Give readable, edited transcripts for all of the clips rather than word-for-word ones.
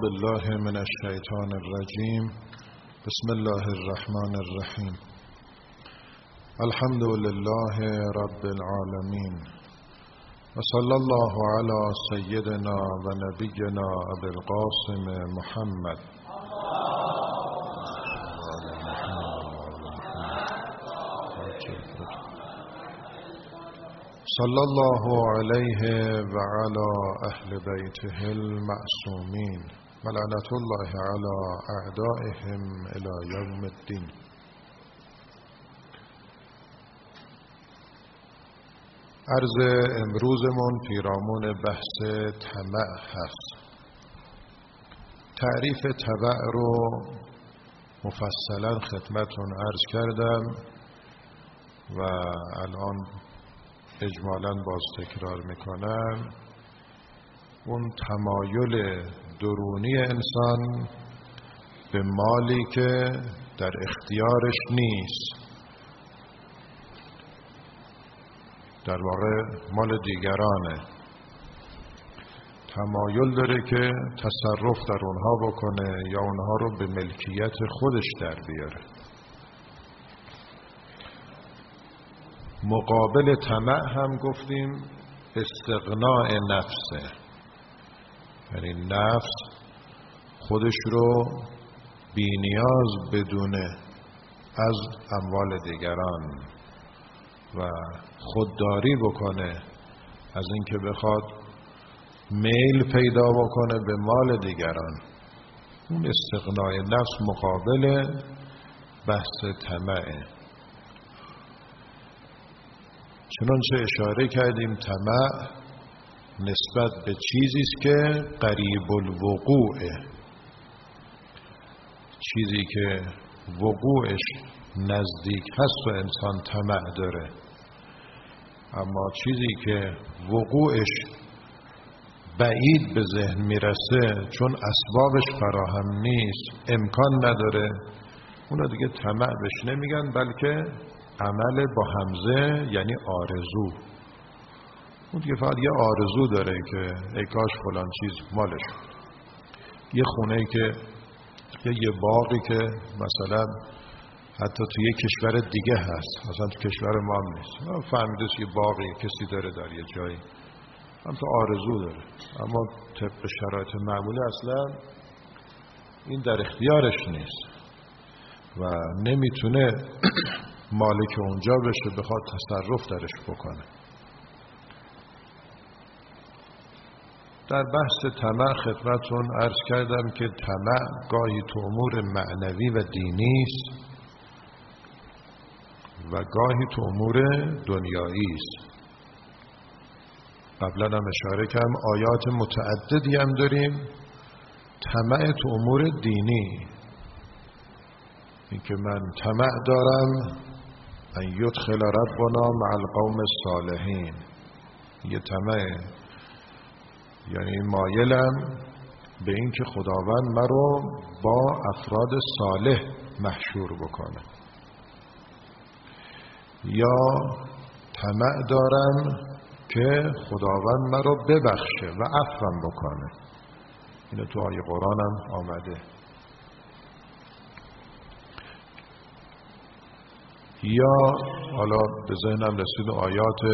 بالله من الشیطان الرجیم. بسم الله الرحمن الرحیم. الحمد لله رب العالمین و صلی الله علی سیدنا و نبینا ابی القاسم محمد صلی الله علیه و علی اهل بیته المعصومین و لعنت الله علی اعدائهم الی یوم الدین. عرض امروزمون پیرامون بحث طمع هست. تعریف طمع رو مفصلا خدمتون عرض کردم و الان اجمالاً باز تکرار میکنم. اون تمایل درونی انسان به مالی که در اختیارش نیست، در واقع مال دیگرانه، تمایل داره که تصرف در اونها بکنه یا اونها رو به ملکیت خودش در بیاره. مقابل طمع هم گفتیم استغناء نفسه، یعنی نفس خودش رو بی نیاز بدونه از اموال دیگران و خودداری بکنه از اینکه بخواد میل پیدا بکنه به مال دیگران. اون استغناء نفس مقابل بحث طمعه. چنانچه اشاره کردیم طمع نسبت به چیزی است که قریب الوقوعه، چیزی که وقوعش نزدیک هست و انسان طمع داره، اما چیزی که وقوعش بعید به ذهن میرسه چون اسبابش فراهم نیست، امکان نداره، اونا دیگه طمع بهش نمیگن، بلکه عمل با همزه یعنی آرزو. اون دیگه فقط یه آرزو داره که ای کاش فلان چیز مالش بود. یه خونه که یه باغی که مثلا حتی تو یه کشور دیگه هست، مثلا تو کشور ما هم نیست، فهمیده یه باغی کسی داره در یه جایی، هم تو آرزو داره، اما طبق شرایط معمولی اصلا این در اختیارش نیست و نمیتونه مالک اونجا بشه بخواد تصرف درش بکنه. در بحث طمع خدمتون عرض کردم که طمع گاهی تو امور معنوی و دینی است و گاهی تو امور دنیایی است. قبلا هم اشاره کردم آیات متعددی هم داریم طمع تو امور دینی، اینکه من طمع دارم ان یدخل ربنا مع القوم الصالحین. یه طمع یعنی مایلم به این که خداوند مرا با افراد صالح محشور بکنه، یا طمع دارم که خداوند مرا ببخشه و عفوم بکنه. اینو تو آیه قرآن هم آمده. یا حالا به ذهنم رسید آیات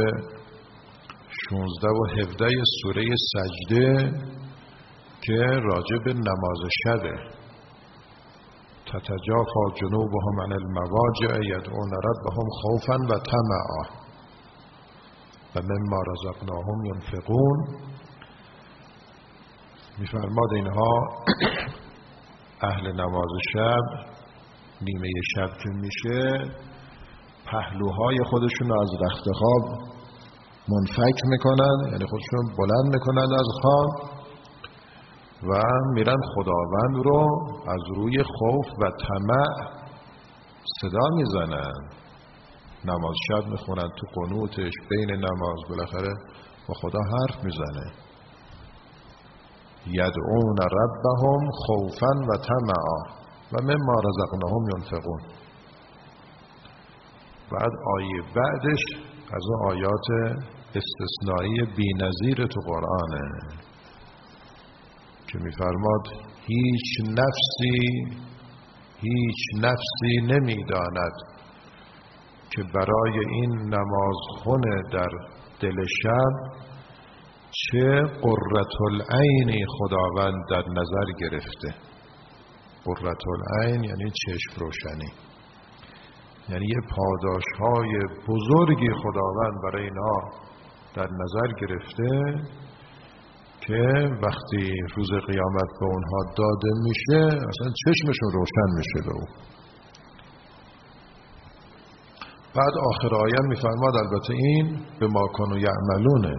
16 و 17 سوره سجده که راجع به نماز شبه. تتجافا جنوبهم عن المضاجع یدعون ربهم خوفا و طمعا و مما رزقناهم ينفقون. میفرماد اینها اهل نماز شب نیمه شب که میشه پهلوهای خودشون از رخت خواب منفک میکنن، یعنی خودشون بلند میکنن از خواب و میرن خداوند رو از روی خوف و طمع صدا میزنن. نماز شب میخونن، تو قنوتش بین نماز بالاخره با خدا حرف میزنه. یدعون ربهم خوفا و طمعا و مما رزقناهم ينفقون. بعد آیه بعدش از اون آیات استثنایی بی‌نظیر تو قرآنه. که میفرماد هیچ نفسی نمیداند که برای این نمازخون در دل شب چه قرةالعینی خداوند در نظر گرفته. قرةالعین یعنی چشم روشنی، یعنی یه پاداش‌های بزرگی خداوند برای اینا در نظر گرفته که وقتی روز قیامت به اونها داده میشه اصلا چشمشون روشن میشه به اون. بعد آخر آیه میفرماد البته این به ما کانوا یعملونه،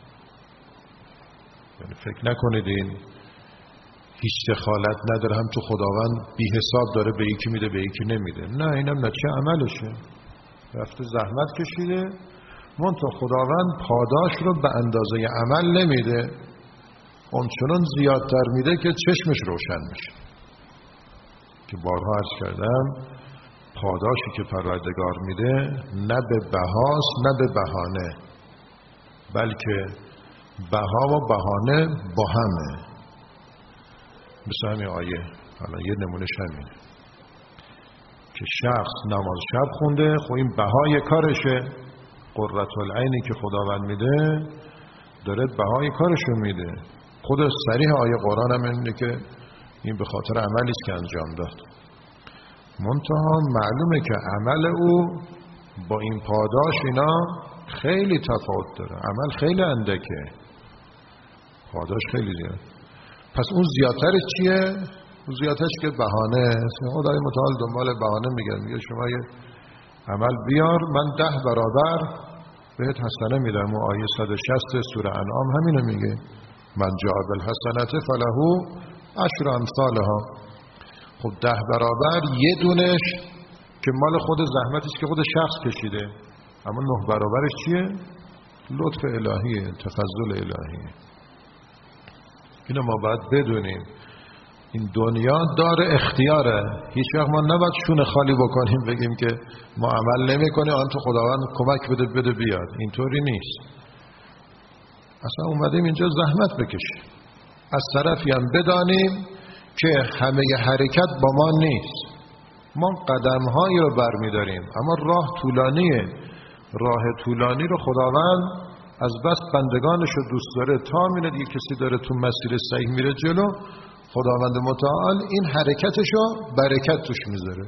یعنی فکر نکنید این هیچ دخالت نداره، هم تو خداوند بی حساب داره به یکی میده به یکی نمیده. نه، اینم نتیجه عملشه، رفته زحمت کشیده، منتها خداوند پاداش رو به اندازه عمل نمیده، اون چنان زیادتر میده که چشمش روشن میشه. که بارها عرض کردم پاداشی که پروردگار میده نه به بهاست نه به بهانه، بلکه بها و بهانه با همه. مثل همین آیه حالا یه نمونهش همینه که شخص نماز شب خونده، خب این بهای کارشه، قرةالعینی که خداوند میده داره بهای کارشو میده. خود صریح آیه قرآن هم اینه که این به خاطر عملی است که انجام داد. منتها معلومه که عمل او با این پاداش اینا خیلی تفاوت داره. عمل خیلی اندکه، پاداش خیلی زیاد. پس اون زیادترش چیه؟ اون زیادترش که بهانه است. خدای متعال دنبال بهانه میگه شما یه عمل بیار من 10 برابر بهت حسنه میدم. اون آیه 160 سوره انعام همینو میگه، من جاء بالحسنة فله 10 امثالها. خب 10 برابر یه دونش که مال خود زحمتی است که خود شخص کشیده، اما 9 برابرش چیه؟ لطف الهیه، تفضل الهیه. اینو ما باید بدونیم. این دنیا دار اختیاره، هیچ وقت ما نباید شونه خالی بکنیم بگیم که ما عمل نمی کنیم آن تو خداوند کمک بده بیاد. اینطوری نیست. اصلا اومدیم اینجا زحمت بکشیم، از طرفی هم بدانیم که همه حرکت با ما نیست. ما قدم‌هایی رو برمی‌داریم اما راه طولانیه. راه طولانی رو خداوند از بس بندگانش رو دوست داره تا میره دیگه کسی داره تو مسیر صحیح میره جلو، خداوند متعال این حرکتش رو برکت توش میذاره.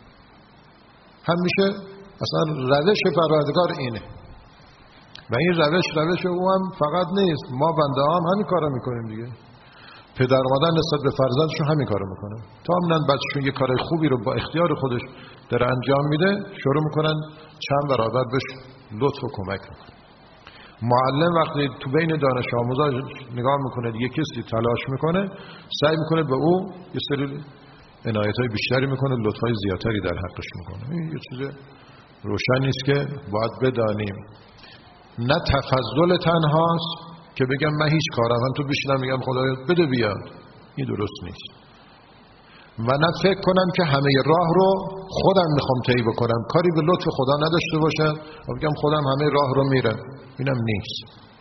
همیشه اصلا روش پروردگار اینه و این روش او هم فقط نیست، ما بنده هم همین کارو میکنیم دیگه. پدر مادر نسبت به فرزندشون همین کارو میکنن، تا همینن بچه‌شون یه کار خوبی رو با اختیار خودش داره انجام میده، شروع میکنن چند برابر بهش لطف و کمک میکنن. معلم وقتی تو بین دانش آموزا نگاه میکنه یه کسی تلاش میکنه، سعی میکنه به او یه سری عنایت‌های بیشتری میکنه، لطفای زیادتری در حقش میکنه. این یه چیز روشنی است که باید بدانیم. نه تفضل تنهاست که بگم من هیچ کارم، من تو بشینم میگم خدایا بده بیاد، این درست نیست. و نه فکر کنم که همه راه رو خودم میخوام طی بکنم، کاری به لطف خدا نداشته باشم و بگم خودم همه راه رو میرم. اینم نیست.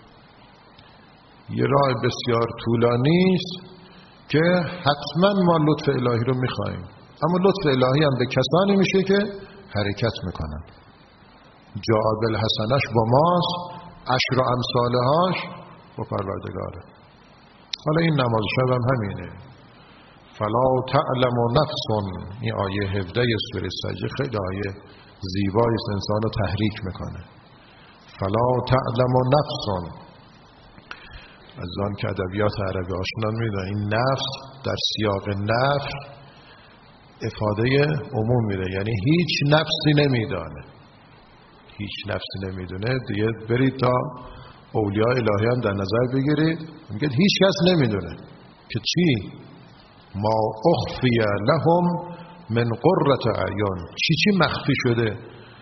یه راه بسیار طولانی است که حتما ما لطف الهی رو میخوایم، اما لطف الهی هم به کسانی میشه که حرکت میکنن. جاء بالحسنش با ماست، 10 امثالهاش با پروردگاره. حالا این نماز شب هم همینه. فلا تعلم نفس، این آیه 17 سوره سجده خیلی آیه زیبایی است، انسان رو تحریک میکنه. فلا تعلم نفس، از آن که ادبیات عربی آشنا میدونن این نفس در سیاق نفی افاده عموم میده، یعنی هیچ نفسی نمیدانه، هیچ نفسی نمیدونه. دیگه برید تا اولیاء الهی هم در نظر بگیرید، میگه هیچ کس نمیدونه که چی ما اخفی لهم من قرة اعین، چی مخفی شده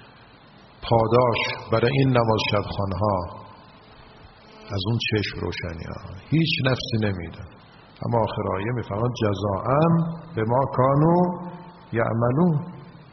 پاداش برای این نماز شبخانه ها از اون چشم روشنی ها. هیچ نفسی نمیدن. اما آخر آیه میفرماد جزاء به ما کانوا یعملون.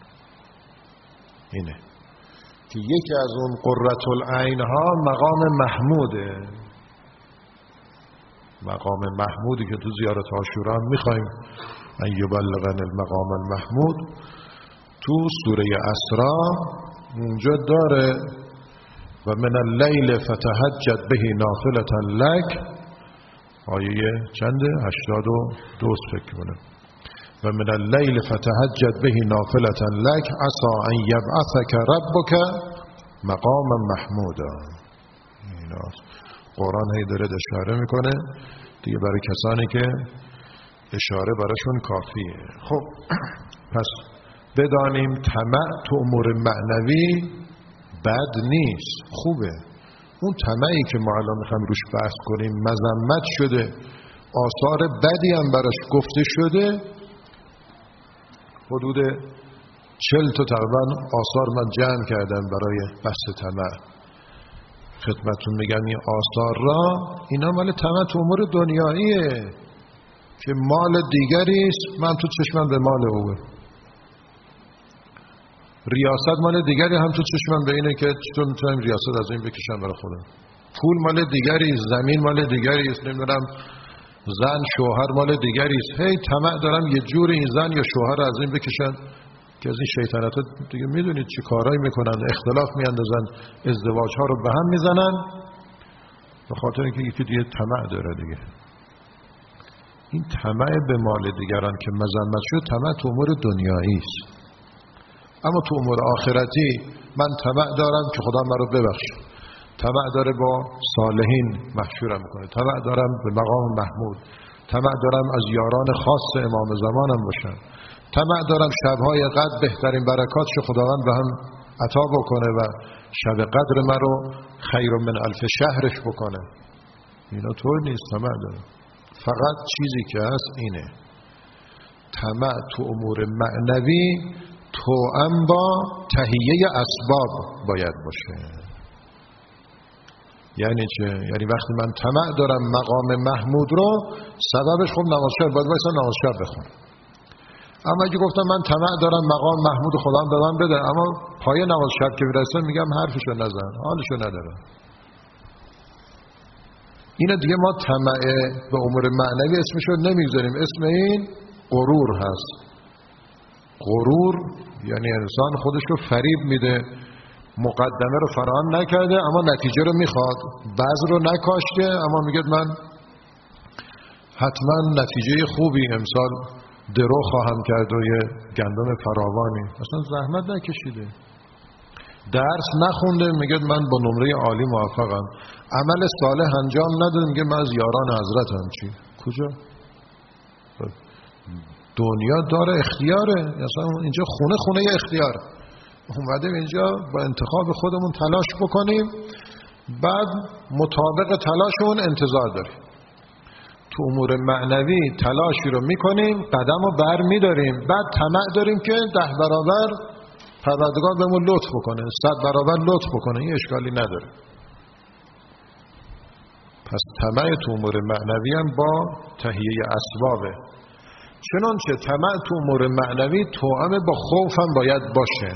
اینه که یکی از اون قرةالعین ها مقام محموده. مقام محمودی که تو زیارت عاشورا هم میخوایم ان یبلغن المقام المحمود، تو سوره اسراء اونجا داره و من اللیل فتهجد به نافلة لک، آیه چنده؟ 82 فکر کنم. و من اللیل فتهجد به نافلة لک عسى ان یبعثک ربک مقاما محمودا. ایناست قرآن هی داره اشاره میکنه دیگه، برای کسانی که اشاره براشون کافیه. خب پس بدانیم طمع تو امور معنوی بد نیست، خوبه. اون طمعی که ما الان میخوایم روش بحث کنیم مذمت شده، آثار بدی هم براش گفته شده، حدود 40 تا تقریبا آثار من جمع کردم برای بحث طمع، خدمتون میگم این آثار را، اینا مال طمع تو امور دنیاییه که مال دیگریست، من تو چشمم به مال اوه. ریاست مال دیگری، هم تو چشمم به اینه که چطور میتونم ریاست از این بکشم برای خودم. پول مال دیگریست، زمین مال دیگریست، نمیدونم زن شوهر مال دیگریست. هی طمع دارم یه جور این زن یا شوهر از این بکشن که از این شیطنت‌ها دیگه میدونید چه کارایی میکنن، اختلاف میاندازن، ازدواج ها رو به هم میزنن به خاطر اینکه یکی دیگه طمع داره دیگه. این طمع به مال دیگران که مذمت شد طمع تو امور دنیایی است. اما تو امور آخرتی من طمع دارم که خدا من رو ببخشه، طمع داره با صالحین محشورم میکنه، طمع دارم به مقام محمود، طمع دارم از یاران خاص امام زمانم باشم، طمع دارم شبهای قدر بهترین برکاتش خداوند به هم عطا بکنه و شب قدر من رو خیر من الف شهرش بکنه. اینا طور نیست. طمع دارم، فقط چیزی که هست اینه، طمع تو امور معنوی توأم با تهیه اسباب باید باشه. یعنی چه؟ یعنی وقتی من طمع دارم مقام محمود رو، سببش خب نماز شب باید وایسا نماز شب بخونم. اما اگه گفتم من طمع دارم مقام محمود خدا به من بده، اما پای نماز شب که برسه میگم حرفشو نزن، حالشو نداره، اینو دیگه ما طمع به امور معنوی اسمشو نمیگذاریم، اسم این غرور هست. غرور یعنی انسان خودش رو فریب میده، مقدمه رو فراهم نکرده اما نتیجه رو میخواد، بذر رو نکاشته اما میگه من حتما نتیجه خوبی امسال درو خواهم کرد و یه گندم فراوانی، اصلا زحمت نکشیده، درس نخونده میگه من با نمره عالی موفقم، عمل صالح انجام نداده میگه من از یاران حضرتم. چی؟ کجا؟ دنیا داره اختیاره، اصلا اینجا خونه اختیار، اومدیم اینجا با انتخاب خودمون تلاش بکنیم، بعد مطابق تلاشمون انتظار داریم. تو امور معنوی تلاشی رو میکنیم، قدم رو بر میداریم، بعد طمع داریم که 10 برابر پروردگار بهمون لطف بکنه، 100 برابر لطف بکنه، این اشکالی نداره. پس طمع تو امور معنوی هم با تهیه اسبابه. چنانچه طمع تو امور معنوی توأم با خوف هم باید باشه.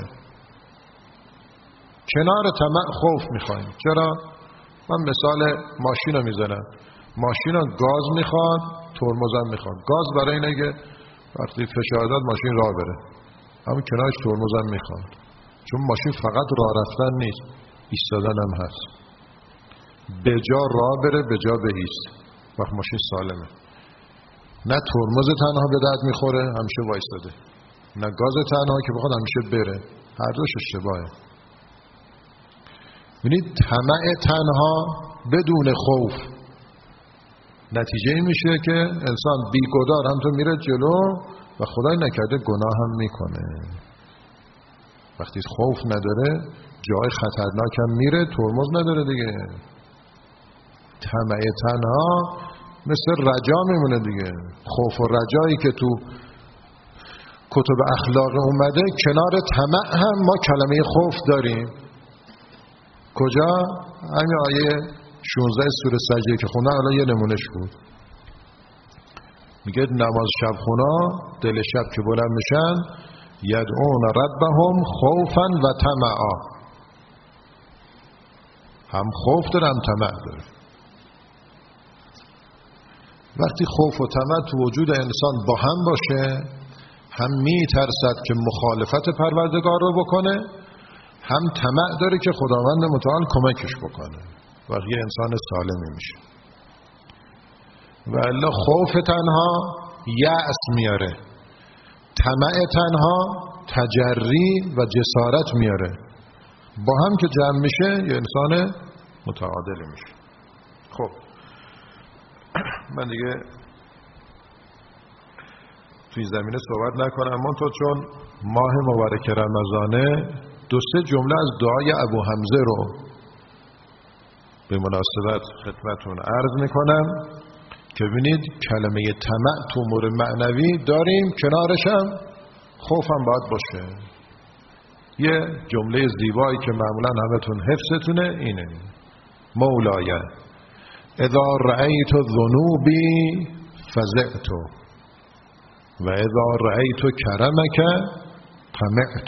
کنار طمع خوف میخوایم. چرا؟ من مثال ماشین رو میزنم، ماشین رو گاز میخواد، ترمز هم میخواد. گاز برای اینه که وقتی فشار داد ماشین راه بره، اما کنارش ترمز هم میخواد، چون ماشین فقط راه رفتن نیست، ایستادن هم هست، به جا راه بره به جا بایست. وقت ماشین سالمه، نه ترمز تنها به درد میخوره همیشه وایستاده، نه گاز تنها که بخواد همیشه بره، هر دوش اشتباهه. ببینید طمع تنها بدون خوف نتیجه این میشه که انسان بیگدار هم تو میره جلو و خدای نکرده گناه هم میکنه. وقتی خوف نداره جای خطرناک هم میره، ترمز نداره دیگه. طمع تنها مثل رجا میمونه دیگه. خوف و رجایی که تو کتب اخلاق اومده، کنار طمع هم ما کلمه خوف داریم. کجا؟ همین آیه 16 سوره سجده که خونه الان یه نمونهش بود. میگه نماز شب خونا دل شب که بلند میشن یدعون ربهم خوفا و طمعا، هم خوف داره هم طمع داره. وقتی خوف و طمع تو وجود انسان با هم باشه، هم میترسد که مخالفت پروردگار رو بکنه، هم طمع داره که خداوند متعال کمکش بکنه و یه انسان سالمی میشه. و الا خوف تنها یأس میاره، طمع تنها تجری و جسارت میاره. با هم که جمع میشه یه انسان متعادلی میشه. خب من دیگه توی زمینه صحبت نکنم، اما تو چون ماه مبارک رمضانه 2-3 جمله از دعای ابو حمزه رو به مناسبت خدمتون عرض میکنم که ببینید کلمه طمع تو امور معنوی داریم، کنارش هم خوفم باید باشه. یه جمله زیبایی که معمولا همتون حفظتونه اینه: مولای اذا رأیت ذنوبی فزعت و اذا رأیت کرمک طمعت.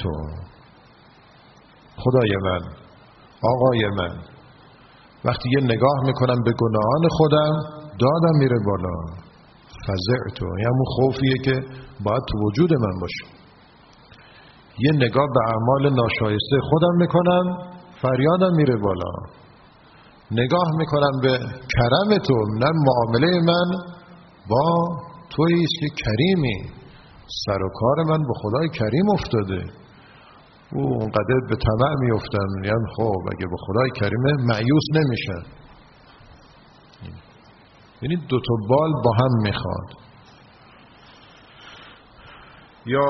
خدای من، آقای من، وقتی یه نگاه میکنم به گناهان خودم دادم میره بالا. فزعت یعنی همون خوفیه که باید تو وجود من باشه. یه نگاه به اعمال ناشایسته خودم میکنم فریادم میره بالا. نگاه میکنم به کرم تو، نه معامله من با توییست که کریمی، سر و کار من به خدای کریم افتاده. او اونقدر به طمع میفتن، یعنی خب اگه به خدای کریمه مایوس نمیشن. یعنی 2 تا بال با هم میخواد. یا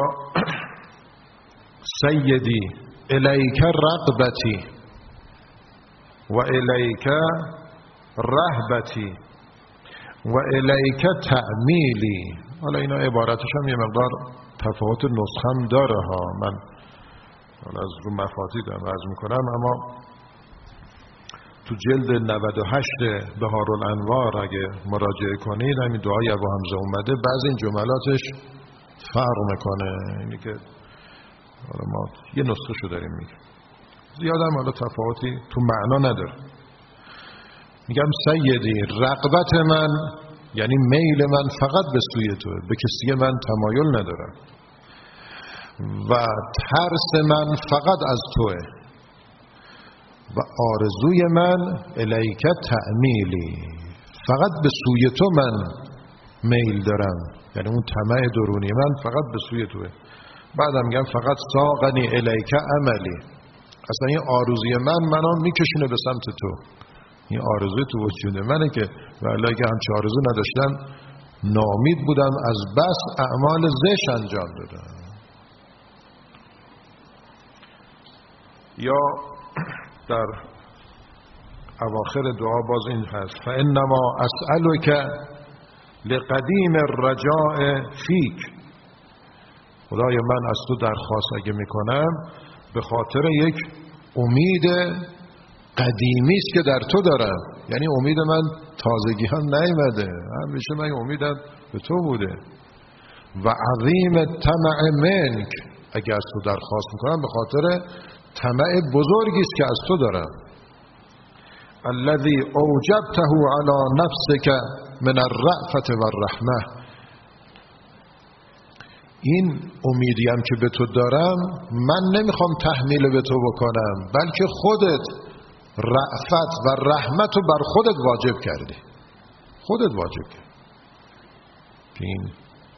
سیدی الیک رغبتی و الیک رهبتی و الیک تعمیلی. حالا اینا عبارتش هم یه مقدار تفاوت نسخه هم داره ها، من از رو مفاتیح دارم عرض میکنم، اما تو جلد 98 بهارالانوار اگه مراجعه کنید همین دعای ابو حمزه اومده، بعضی این جملاتش فرق میکنه. اینی که ما یه نسخه شو داریم میگم، زیادم حالا تفاوتی تو معنا نداره. میگم سیدی رغبت من یعنی میل من فقط به سوی توه، به کسی من تمایل ندارم. و ترس من فقط از توه و آرزوی من الیک تعمیلی، فقط به سوی تو من میل دارم، یعنی اون طمع درونی من فقط به سوی توه. بعدم میگم فقط ساقنی الیک عملی، اصلا این آرزوی من منو میکشونه به سمت تو. این آرزوی تو وجود منه که ولی اگه همچه آرزو نداشتم ناامید بودم، از بس اعمال زشت انجام دادم. یا در اواخر دعا باز این هست: فانما اسألک لقدیم الرجاء فیک. خدای من از تو درخواست اگه میکنم به خاطر یک امید قدیمی است که در تو دارم، یعنی امید من تازگی هم نیامده، همیشه من امیدم به تو بوده. و عظیم طمع منک، اگه از تو درخواست میکنم به خاطر طمع بزرگی است که از تو دارم. الذي اوجبته على نفسك من الرأفة والرحمه. این امیدیم که به تو دارم من نمیخوام تحمیل به تو بکنم، بلکه خودت رأفت و رحمت رو بر خودت واجب کردی. خودت واجب کردی. که این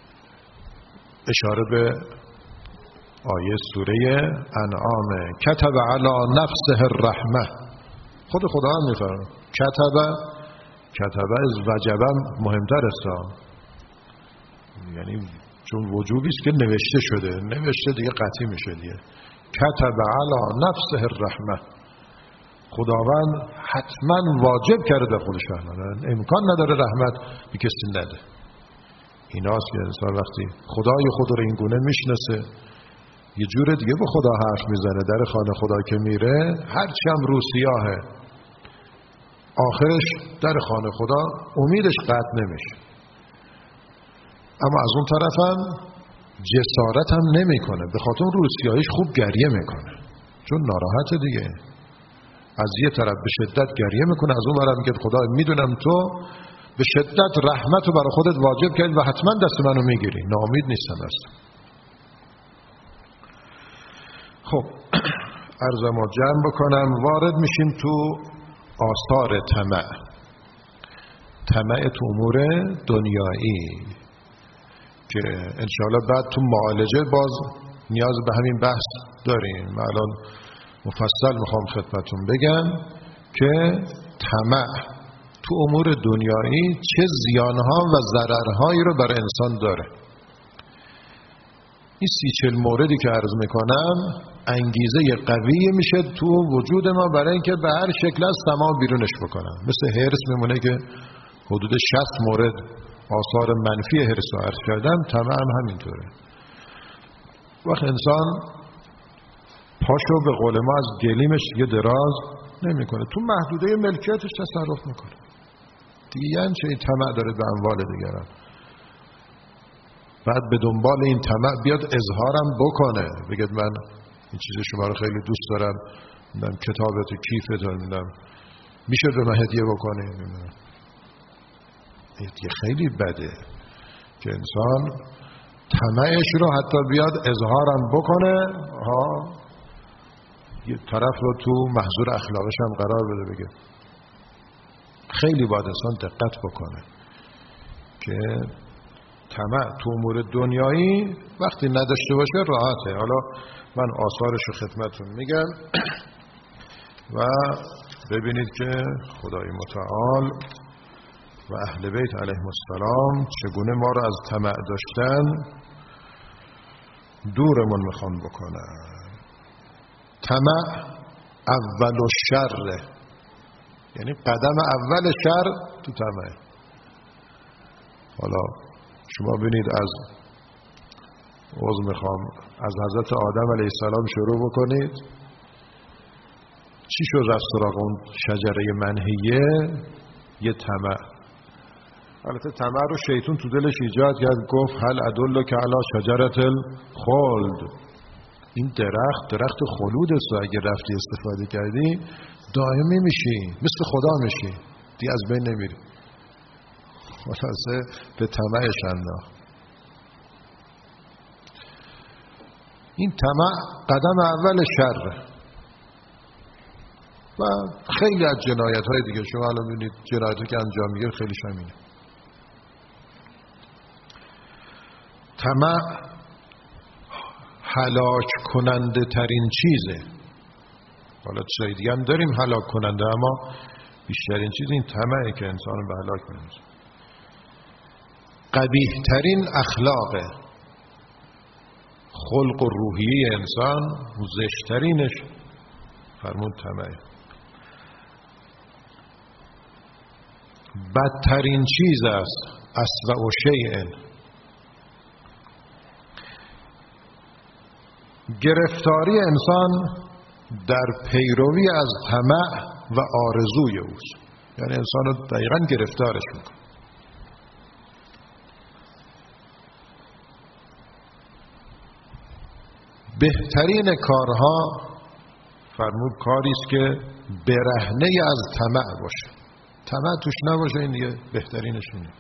اشاره به آیه سوره انعام: کتب علی نفسه الرحمه. خود خدا هم میفرمه کتب از وجبم مهمتر است، یعنی چون وجوبی است که نوشته شده، نوشته دیگه قطعی میشه دیگه. کتب علی نفسه الرحمه، خداوند حتما واجب کرده خودش رحمت، امکان نداره رحمت به کسی نده. ایناست که انسان وقتی خدای خود رو این گونه میشناسه یه جور دیگه به خدا حرف میزنه. در خانه خدا که میره هرچی هم رو سیاهه، آخرش در خانه خدا امیدش قطع نمیشه. اما از اون طرف هم جسارت هم نمیکنه، به خاطر اون روسیاییش خوب گریه میکنه چون ناراحته دیگه. از یه طرف به شدت گریه میکنه، از اون طرف میگه خدا میدونم تو به شدت رحمت رو برای خودت واجب کردی و حتما دست منو میگیری. ناامید نیستم اصلا. خب عرضمو جمع بکنم. وارد میشیم تو آثار طمع. طمع تو امور دنیایی که انشاءالله بعد تو معالجه باز نیاز به همین بحث داریم. من الان مفصل میخوام خدمتون بگم که طمع تو امور دنیایی چه زیانها و ضررهایی رو برای انسان داره. این 30-40 موردی که عرض میکنم انگیزه قوی میشه تو وجود ما برای اینکه به هر شکل از طمع بیرونش بکنم. مثل حرص میمونه که حدود 60 مورد آثار منفی حرص رو عرض کردم، طمع هم همینطوره. وقت انسان پاشو به قول ما از گلیمش دیگه دراز نمیکنه، تو محدوده ملکیتش تصرف میکنه دیگه. یعنی چه این طمع داره به اموال دیگران، بعد به دنبال این طمع بیاد اظهارم بکنه، بگید من این چیز شما رو خیلی دوست دارم، میدم کتابت کیفت رو میدم، میشه به من هدیه بکنی. این خیلی بده که انسان طمعش رو حتی بیاد اظهارم بکنه، یه طرف رو تو محظور اخلاقش هم قرار بده. بگه خیلی باید انسان دقت بکنه که طمع تو امور دنیایی وقتی نداشته باشه راحته. حالا من آثارش رو خدمتون میگم و ببینید که خدای متعال و اهل بیت علیهم السلام چگونه ما رو از طمع داشتن دورمون میخوان بکنن. طمع اول شر، یعنی قدم اول شر تو طمع. حالا شما ببینید از میخوام از حضرت آدم علیه السلام شروع بکنید. چی شد رفت سراغ اون شجره منهیه؟ یه طمع. البته طمع رو شیطان تو دلش ایجاد کرد، گفت هل ادلک علی شجرة الخلد. این درخت خلود است و اگه رفتی استفاده کردی دائمی میشی، مثل خدا میشی، دیگه از بین نمیری. خلاصه به طمعش انداخت. این طمع قدم اول شر و خیلی از جنایت های دیگه. شما الان ببینید جنایتی که انجام میگیره خیلیش همینه. طمع هلاک کننده ترین چیزه. حالا چیزای دیگه هم داریم هلاک کننده، اما بیشترین چیز این طمعه که انسان رو به هلاک می‌رسونه. قبیح ترین اخلاقه، خلق و روحیه انسان و زشترینش فرمود طمعه. بدترین چیز است اسوأ شیء، گرفتاری انسان در پیروی از طمع و آرزوی اوست. یعنی انسان رو دقیقاً گرفتارش میکنه. بهترین کارها فرمود کاری است که برهنه از طمع باشه. طمع توش نباشه، این دیگه بهترینش اینه.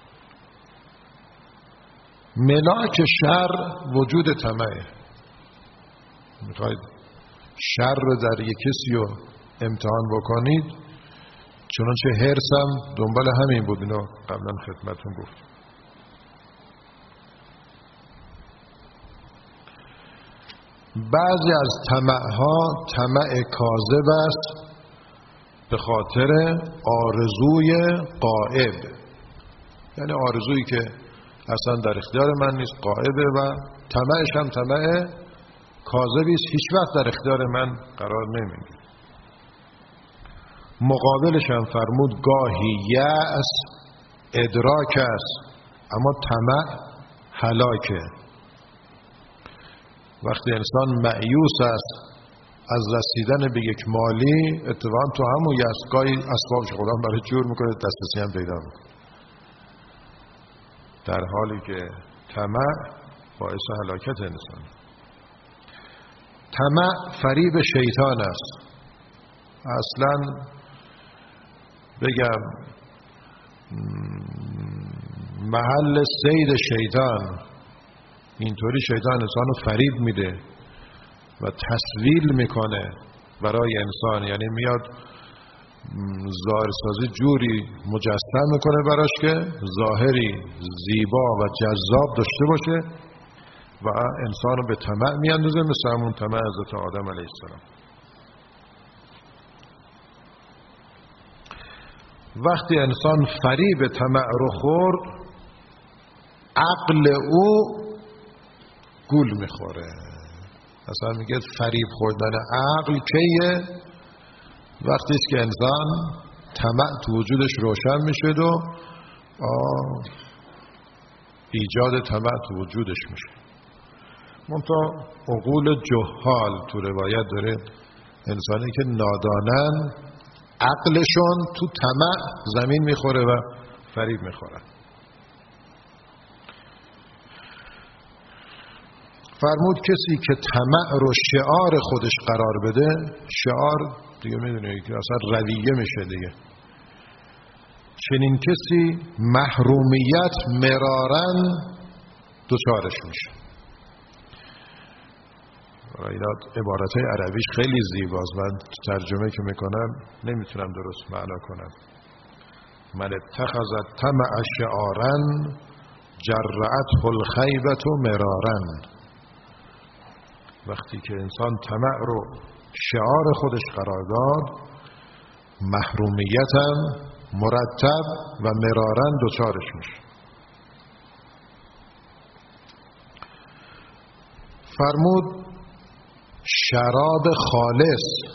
ملاک شر وجود طمعه. میخواید شر در یک کسی رو امتحان بکنید، چنانچه حرصم دنبال همین بود. اینو قبلا خدمتون گفتم. بعضی از طمع‌ها طمع کاذب است به خاطر آرزوی غائب، یعنی آرزویی که اصلا در اختیار من نیست، غائبه، و طمعش هم طمع کاذبی است، هیچ وقت در اختیار من قرار نمیگیره. مقابلش هم فرمود گاهی یأس ادراک است، اما طمع هلاکه. وقتی انسان مایوس است از رسیدن به یک مالی، اتفاقا تو همون یأسگاهی اسبابش خدا برای جور میکنه، دسترسی هم پیدا میکنه، در حالی که طمع باعث هلاکت انسان. طمع فریب شیطان است. اصلا بگم محل صید شیطان. اینطوری شیطان انسان رو فریب میده و تسویل میکنه برای انسان، یعنی میاد ظاهرسازی جوری مجسم میکنه براش که ظاهری زیبا و جذاب داشته باشه و انسان رو به طمع میاندازه، مثل همون طمع حضرت آدم علیه السلام. وقتی انسان فریب طمع رو خورد، عقل او گول میخوره. اصلا میگه فریب خوردن عقل کیه؟ وقتی است که انسان طمع تو وجودش روشن میشه و ایجاد طمع تو وجودش میشه. منتها عقول جهال تو روایت داره انسانی که نادانن عقلشون تو طمع زمین میخوره و فریب میخورن. فرمود کسی که طمع رو شعار خودش قرار بده، شعار دیگه میدونه که اصلا رویه میشه دیگه، چنین کسی محرومیت مرارن دچارش میشه. اینا عبارتهای عربیش خیلی زیباست، من ترجمه که میکنم نمیتونم درست معنا کنم. من اتخذ طمع شعارا جرعته الخیبة مرارا. وقتی که انسان طمع رو شعار خودش قرار داد، محرومیتم مرتب و مرارا دچارش میشه. فرمود شراب خالص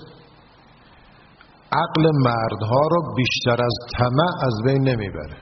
عقل مردها رو بیشتر از طمع از بین نمیبره.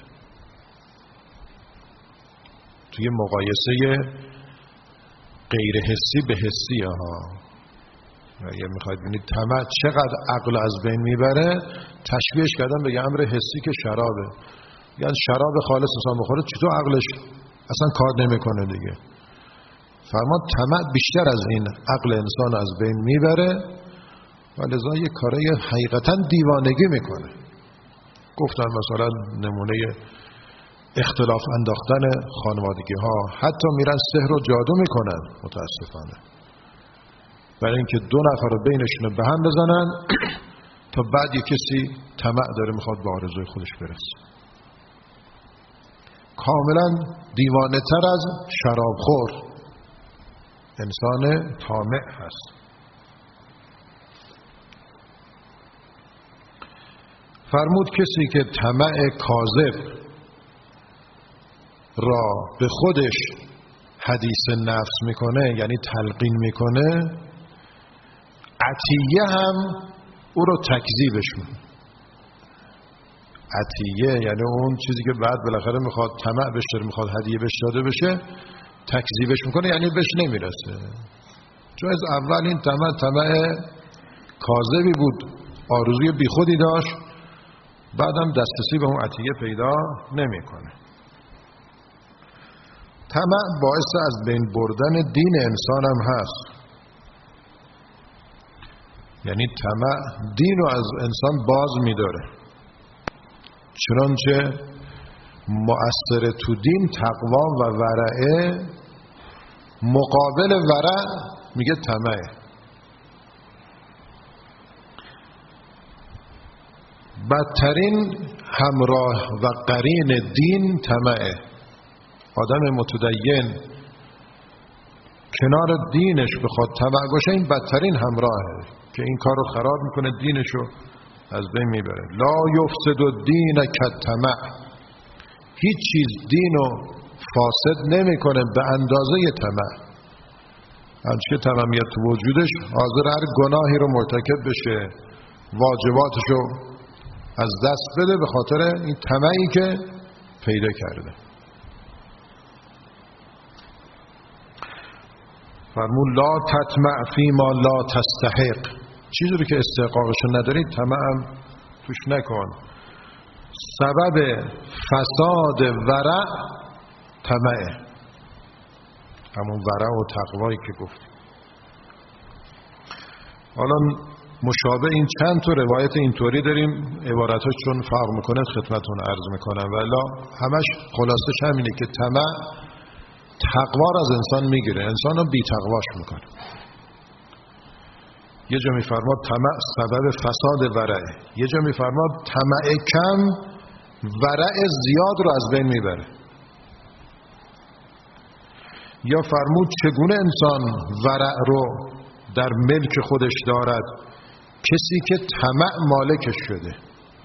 توی مقایسه غیر حسی به حسی ها، اگر میخواید ببینید طمع چقدر عقل از بین میبره، تشبیهش کردن به امر حسی که شرابه. یعنی شراب خالص انسان بخوره چطور عقلش اصلا کار نمیکنه دیگه. فرمان طمع بیشتر از این عقل انسان از بین میبره و لذا یه کارای حقیقتا دیوانگی میکنه. گفتن مثلا نمونه اختلاف انداختن خانوادگی ها، حتی میرن سحر و جادو میکنن متاسفانه، برای اینکه دو نفر رو بینشون به هم بزنن تا بعد یه کسی طمع داره میخواد به آرزوی خودش برسه. کاملا دیوانه تر از شرابخور انسان طامع هست. فرمود کسی که طمع کاذب را به خودش حدیث نفس میکنه، یعنی تلقین میکنه، عطیه هم او رو تکذیبش میکنه. عطیه یعنی اون چیزی که بعد بالاخره میخواد طمع بهش داره، میخواد هدیه بهش داده بشه، تکذیبش میکنه، یعنی بهش نمیرسه. چون از اول این طمع کاذبی بود، آرزوی بیخودی داشت، بعدم دسترسی به اون عطیه پیدا نمیکنه. طمع باعث از بین بردن دین انسان هم هست. یعنی طمع دین رو از انسان باز می‌داره. چنانچه مؤثر تو دین تقوا و ورعه، مقابل ورع میگه طمعه. بدترین همراه و قرین دین طمعه. آدم متدین کنار دینش بخواد طمع باشه، این بدترین همراهه که این کار رو خراب میکنه، دینش رو از بین میبره. لا یفسد الدین کالطمع. هیچ چیز دین رو فاسد نمیکنه به اندازه طمع. هرچی که طمع میاد تو وجودش، حاضر هر گناهی رو مرتکب بشه، واجباتش رو از دست بده به خاطر این طمعی که پیدا کرده. فرمود لا تطمع فیما لا تستحق. چیزی رو که استحقاقشو نداری طمع هم توش نکن. سبب فساد ورع طمعه، همون ورع و تقوایی که گفتیم. حالا مشابه این چند تا روایت اینطوری داریم، عبارتاش چون فرق میکنه خدمتتون عرض میکنم، ولی همش خلاصش همینه که طمع تقوا از انسان میگیره، انسان رو بی تقواش میکنه. یه جا میفرماد طمع سبب فساد ورعه، یه جا میفرماد طمع کم ورع زیاد رو از بین میبره. یا فرمود چگونه انسان ورع رو در ملک خودش دارد؟ کسی که طمع مالکش شده.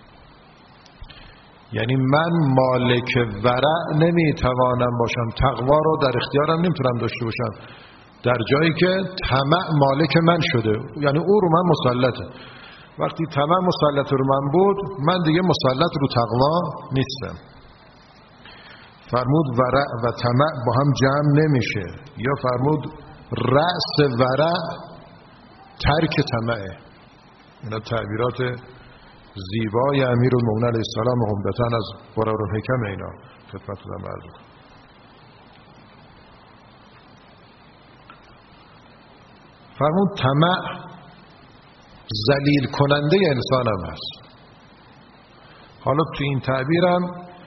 یعنی من مالک ورع نمیتوانم باشم، تقوا رو در اختیارم نمیتونم داشته باشم در جایی که طمع مالک من شده، یعنی او رو من مسلطه. وقتی طمع مسلط رو من بود، من دیگه مسلط رو تقوا نیستم. فرمود ورع و طمع با هم جمع نمیشه. یا فرمود رأس ورع ترک طمعه. اینا تعبیرات زیبای امیرالمومنین علیه السلام عمدتاً از قرارالحکم اینا خدمتتون عرض کنم. فرمود طمع ذلیل کننده انسان هم هست. حالا تو این تعبیرم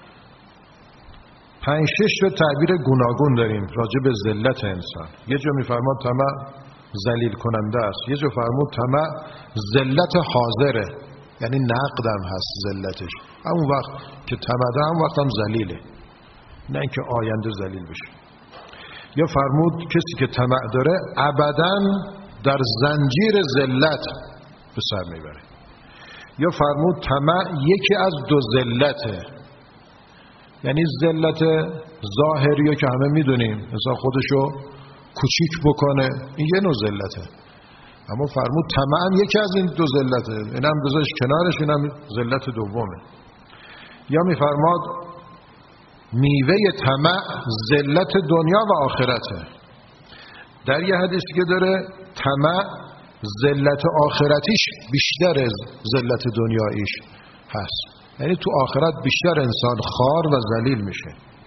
5-6 تا تعبیر گوناگون داریم راجع به ذلت انسان. یه جا میفرماد طمع ذلیل کننده است، یه جا فرمود طمع ذلت حاضره، یعنی نقدم هست ذلتش، همون وقت که طمع هم وقت هم ذلیله، نه اینکه آینده ذلیل بشه. یا فرمود کسی که طمع داره ابداً در زنجیر ذلت به سر میبره. یا فرمود طمع یکی از دو ذلته، یعنی ذلت ظاهری رو که همه میدونیم، انسان خودشو کوچیک بکنه، این یه نوع ذلته. اما فرمود طمع هم یکی از این دو ذلته، این هم بذارش کنارش، این هم ذلت دومه. یا میفرماد میوه طمع ذلت دنیا و آخرته. در یه حدیثی که داره طمع ذلت آخرتیش بیشتر از ذلت دنیاییش هست، یعنی تو آخرت بیشتر انسان خوار و ذلیل میشه.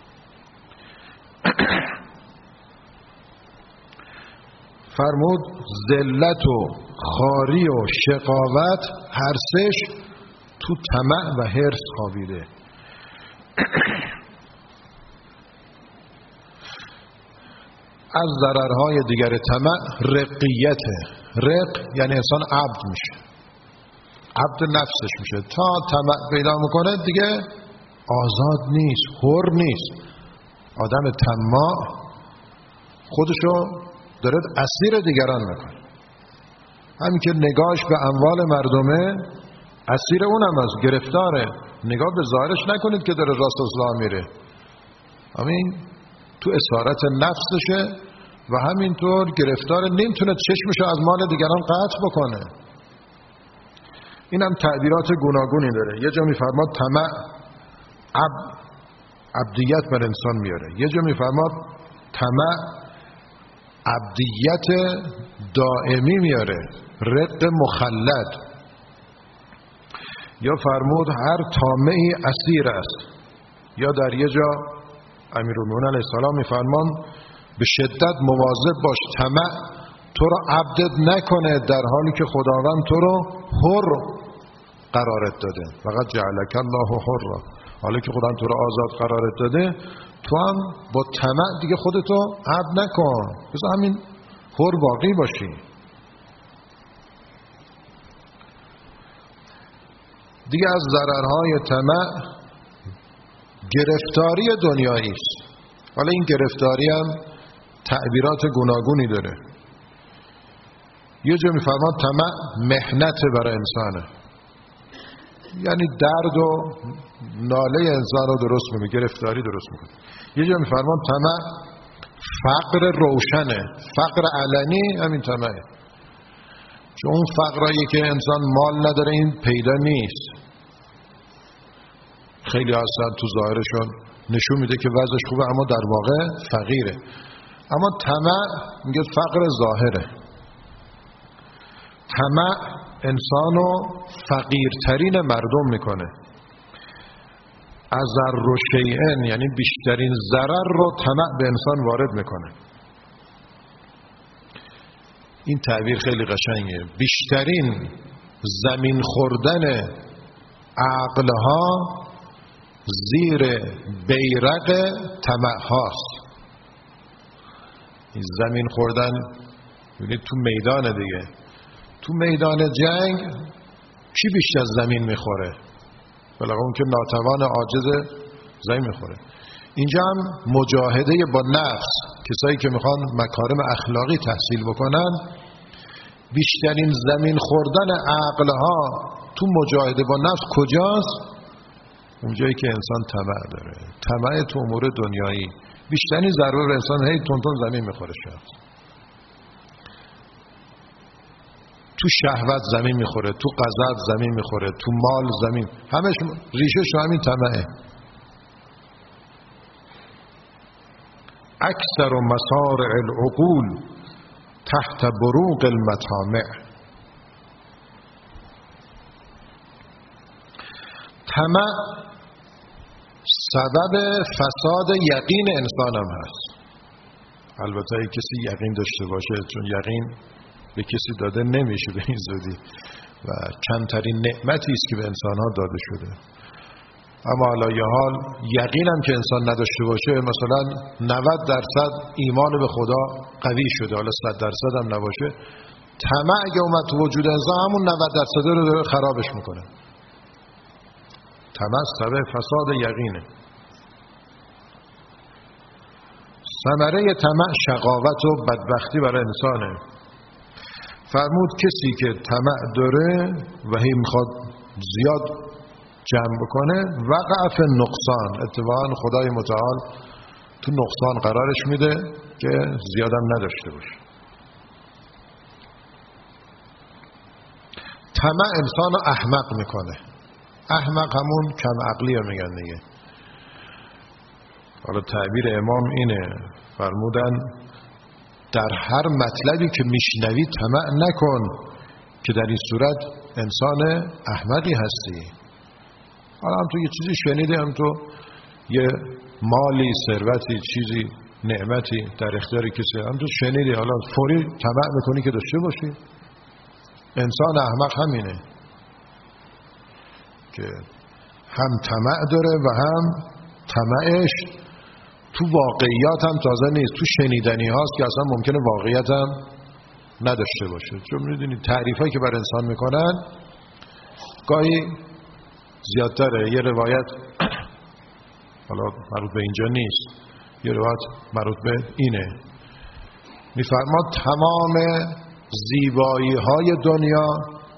فرمود ذلت و خواری و شقاوت هر سش تو طمع و حرص خوابیده. از ضررهای دیگر طمع رقیته. رق یعنی انسان عبد میشه، عبد نفسش میشه. تا طمع پیدا میکنه دیگه آزاد نیست، حر نیست. آدم طماع خودشو داره اسیر دیگران میکنه. همین که نگاهش به اموال مردمه اسیر اونم از گرفتاره. نگاه به ظاهرش نکنید که داره راست اصلاح میره، همین تو اسارت نفسشه و همینطور گرفتاره، نمیتونه چشمشو از مال دیگران قطع بکنه. اینم تعبیرات گوناگونی داره. یه جا میفرماد طمع عبدیت بر انسان میاره، یه جا میفرماد طمع عبدیت دائمی میاره، رق مخلد. یا فرمود هر طامعی اسیر است. یا در یه جا امیرالمومنین علیه السلام میفرمان به شدت مواظب باش طمع تو رو عبدت نکنه در حالی که خداوند تو رو حر قرارت داده. فقط جعلک الله حر، حالی که خداوند تو رو آزاد قرارت داده، تو هم با طمع دیگه خودتو عبد نکن، بذار همین حر باقی باشی. دیگه از ضررهای طمع گرفتاری دنیایی است. حالا این گرفتاری هم تعبیرات گوناگونی داره. یه جا میفرمان طمع محنت برای انسانه، یعنی درد و ناله انسان رو درست میکنه، گرفتاری درست میکنه. یه جا میفرمان طمع فقر روشنه، فقر علنی همین طمعه. چون اون فقرایی که انسان مال نداره این پیدا نیست. خیلی هستن تو ظاهرشون نشون میده که وضعش خوبه اما در واقع فقیره. اما طمع میگه فقر ظاهره. طمع انسانو فقیرترین مردم میکنه. اضر شیئن یعنی بیشترین ضرر رو طمع به انسان وارد میکنه. این تعبیر خیلی قشنگه. بیشترین زمین خوردن عقلها زیر بیرق طمع هاست. زمین خوردن ببینید تو میدان دیگه، تو میدان جنگ کی بیشتر زمین میخوره؟ بلکه اون که ناتوان عاجز زمین میخوره. اینجا هم مجاهده با نفس، کسایی که میخوان مکارم اخلاقی تحصیل بکنن، بیشترین زمین خوردن عقلها تو مجاهده با نفس کجاست؟ اونجایی که انسان طمع داره، طمع تو امور دنیایی. بیشترین ضرور انسان هی تون زمین میخوره، شخص تو شهوت زمین میخوره، تو غضب زمین میخوره، تو مال زمین، همش ریشش همین طمعه. اکثر مسارع العقول تحت بروق المطامع. طمع سبب فساد یقین انسان هم هست. البته اگه کسی یقین داشته باشه، چون یقین به کسی داده نمیشه به این زودی و کمترین نعمتی است که به انسان ها داده شده. اما علی حال یقین هم که انسان نداشته باشه، مثلا 90% ایمان به خدا قوی شده، حالا 100% هم نباشه، طمع اگه اومد تو وجود انسان، همون 90% رو داره خرابش میکنه. طمع سبب فساد یقینه. ثمره طمع شقاوت و بدبختی برای انسانه. فرمود کسی که طمع داره و هی میخواد زیاد جمع بکنه، وقع فی نقصان، اتفاقا خدای متعال تو نقصان قرارش میده که زیادم نداشته باشه. طمع انسان رو احمق میکنه. احمق همون کم عقلی ها میگن دیگه. حالا تعبیر امام اینه، فرمودن در هر مطلبی که میشنوی طمع نکن که در این صورت انسان احمقی هستی. حالا هم تو یه چیزی شنیدی، هم تو یه مالی، ثروتی، چیزی، نعمتی در اختیار کسی هم تو شنیدی، حالا فوری طمع میکنی که داشته باشی. انسان احمق همینه که هم طمع داره و هم طمعش تو واقعیات هم تازه نیست، تو شنیدنی هاست که اصلا ممکنه واقعیت هم نداشته باشه. چون میدونید تعریف هایی که بر انسان میکنن گاهی زیادتره. یه روایت حالا مربوط به اینجا نیست، یه روایت مربوط به اینه، میفرماد تمام زیبایی های دنیا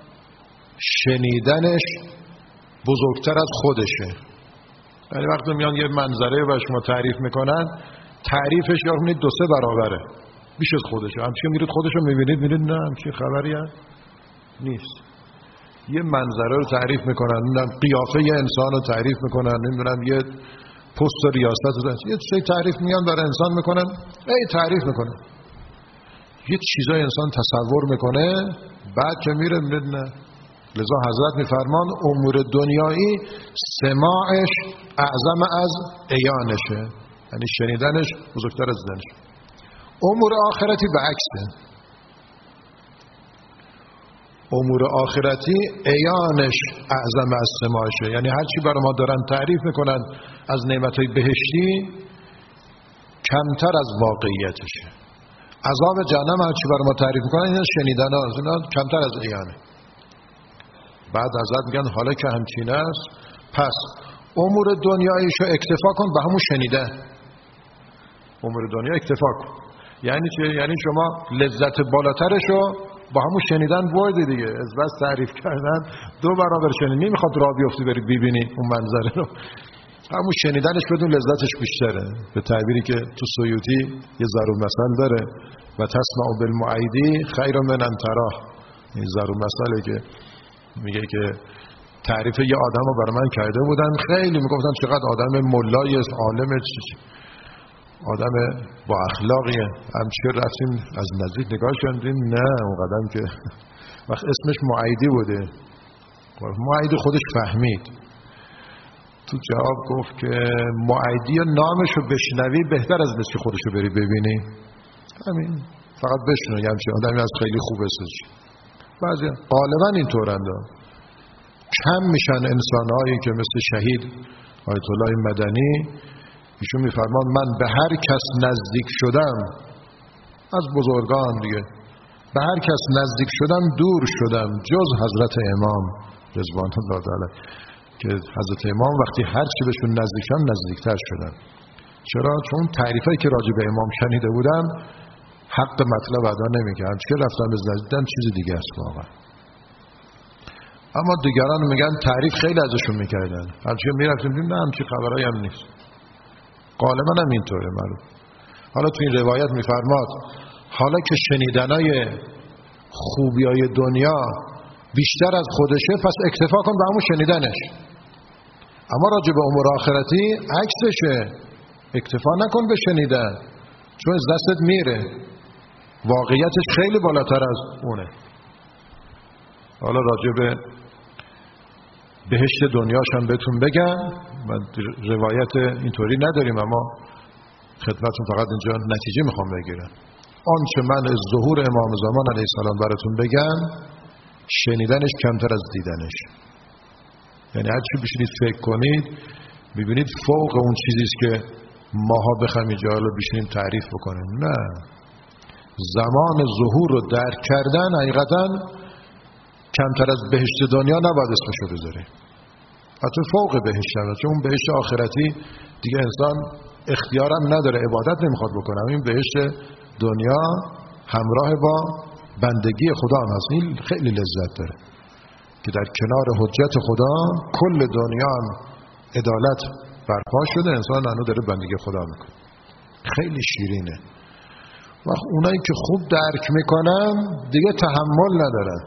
شنیدنش بزرگتر از خودشه. یعنی وقتی میان یه منظره رو شما تعریف میکنن، تعریفش یا کنید 2-3 برابره بیش از خودشه. همچنین میرید خودشو میبینید، میرید نه همچین خبری هم نیست. یه منظره رو تعریف میکنن، قیافه یه انسان رو تعریف میکنن، نمیدونم یه پست ریاست رو یه چیزی تعریف میان برای انسان میکنن، تعریف میکنن یه چیزای انسان تصور میکنه، بعد که میره میرید نه. لذا حضرت میفرمان امور دنیایی سماعش اعظم از عیانشه، یعنی شنیدنش بزرگتر از دیدنش. امور آخرتی به عکسه. امور آخرتی عیانش اعظم از سماعشه، یعنی هر چی برای ما دارن تعریف میکنن از نعمتهای بهشتی کمتر از واقعیتشه. عذاب جهنم هر چی برای ما تعریف میکنن اینا شنیدن ها، اینا کمتر از عیانه. بعد حضرت میگن حالا که همچین است، پس امور دنیایشو اکتفا کن به همون شنیدن. امور دنیا اکتفا کن یعنی چه؟ یعنی شما لذت بالاترشو با همون شنیدن بردی دیگه. از بس تعریف کردن 2 برابر شنیدن، نمیخواد راه بیفتی بری ببینی اون منظره رو، همون شنیدنش بدون لذتش بیشتره. به تعبیری که تو سیوطی یه ضرب مثل داره، و تسمع بالمعیدی خیر من ان تراه. این ضرب مثله که میگه که تعریف یه آدم رو برای من کرده بودن، خیلی میگفتن چقدر آدم ملای عالم، آدم با اخلاقیه. همچنین رفتیم از نزدیک نگاه کردیم، نه اون قدم که وقت اسمش معیدی بوده، معیدی خودش فهمید، تو جواب گفت که معیدی نامشو بشنوی بهتر از مثل خودشو بری ببینی. همین فقط بشنو، همچنین آدمی از خیلی خوب است. بعضی غالبا اینطورند. کم میشن انسانهایی که مثل شهید آیت الله مدنی، ایشون میفرمان من به هر کس نزدیک شدم از بزرگان دیگه، به هر کس نزدیک شدم دور شدم جز حضرت امام رضوان الله تعالی، که حضرت امام وقتی هر چی بهشون نزدیک شدم نزدیکتر شدم. چرا؟ چون تعریفایی که راجع به امام شنیده بودم حق مطلب ادا نمی‌کردم، چه رفتم به نزدیکم چیز دیگه است واقعا. اما دیگران میگن تعریف خیلی ازشون میکردن، هرچی میرفتیم دیدیم نه همچی خبرایی هم نیست. غالبا هم اینطوره معلوم. حالا تو این روایت میفرماد حالا که شنیدنای خوبیای دنیا بیشتر از خودشه پس اکتفا کن به همون شنیدنش، اما راجع به امور آخرتی عکسشه، اکتفا نکن به شنیدن چون از دستت میره، واقعیتش خیلی بالاتر از اونه. حالا راجع به بهشت دنیاش هم بهتون بگم، من روایت اینطوری نداریم اما خدمتون فقط اینجا نتیجه میخوام بگیرم. آنچه من از ظهور امام زمان علیه السلام براتون بگم شنیدنش کمتر از دیدنش. یعنی هر چی بشینید فکر کنید ببینید فوق اون چیزیست که ماها بخوایم اینجا رو بشینیم تعریف بکنیم. نه، زمان ظهور رو درک کردن حقیقتاً کمتر از بهشت دنیا نباید اسمشو بذاره، حتی فوق بهشت هم، چون اون بهشت آخرتی دیگه انسان اختیارم نداره، عبادت نمیخواد بکنه. این بهشت دنیا همراه با بندگی خدا هم هست، این خیلی لذت داره که در کنار حجت خدا کل دنیا هم عدالت برپا شده، انسان هنوز داره بندگی خدا میکنه، خیلی شیرینه. وقت اونایی که خوب درک میکنن دیگه تحمل ندارن.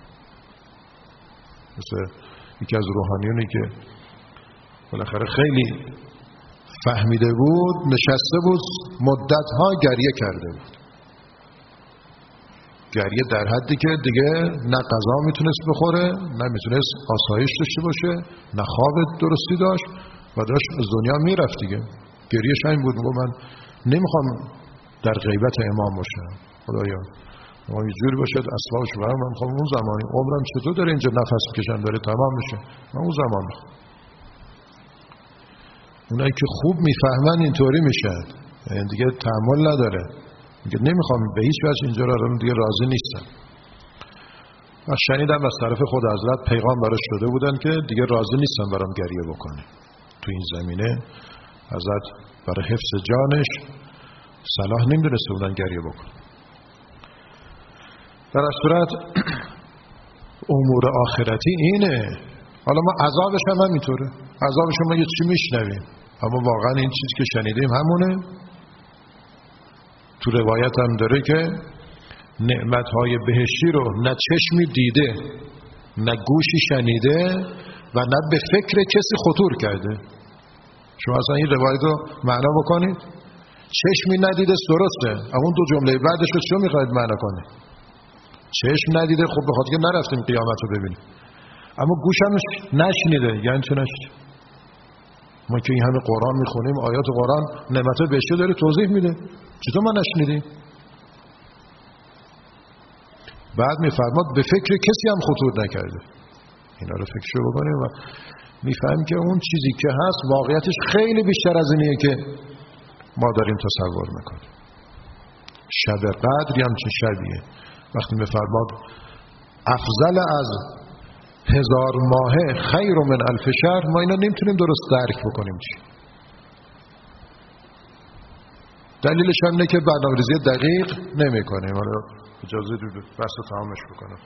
مثل یکی از روحانیونی که بالاخره خیلی فهمیده بود نشسته بود مدتها گریه کرده بود، گریه در حدی که دیگه نه غذا میتونست بخوره نه میتونست آسایش داشته باشه نه خواب درستی داشت و داشت از دنیا میرفت دیگه. گریهش این بود، میگه من نمیخوام در غیبت امام باشم، خدایا ما یه جوری باشد اسبابش برام، من میخوام اون زمانی عمرم چطور داره اینجا نفس میکشم داره تمام میشه، من اون زمان میخوام. اونایی که خوب میفهمن اینطوری میشن، یعنی دیگه تحمل نداره، میگه نمیخوام به هیچ وجه اینجا رو دیگه راضی نیستم. و شنیدم از طرف خود حضرت پیغام براش شده بودن که دیگه راضی نیستن برام گریه بکنه. تو این زمینه حضرت برای حفظ جانش صلاح نمیدونسته بودن گریه بکنه. در صورت امور آخرتی اینه. حالا ما عذابش هم همینطوره، عذابش هم یه چی میشنویم اما واقعا این چیزی که شنیدیم همونه. تو روایت هم داره که نعمتهای بهشتی رو نه چشمی دیده نه گوشی شنیده و نه به فکر کسی خطور کرده. شما اصلا این روایت رو معنا بکنید، چشمی ندیده درسته اما دو جمله بعدش رو چه میخواید معنا کنه؟ چشم ندیده خب بخاطر که نرفتیم قیامت رو ببینیم، اما گوشم نشنیده یعنی چه نشنیده؟ ما که این همه قرآن میخونیم آیات قرآن نعمت بهشتی داره توضیح میده، چطور ما نشنیدیم؟ بعد میفرماد به فکر کسی هم خطور نکرده. اینا رو فکرشو بکنیم و میفهمیم که اون چیزی که هست واقعیتش خیلی بیشتر از اینیه که ما داریم تصور میکنیم. شب قدر هم چه شبیه، وقتی میفرماد افضل از 1000 ماهه خیر من 1000 شهر، ما اینا نمیتونیم درست درک بکنیم چی. دلیلش هم اینه که برنامه‌ریزی دقیق نمی‌کنیم. حالا اجازه بدید بحث رو تمامش بکنم.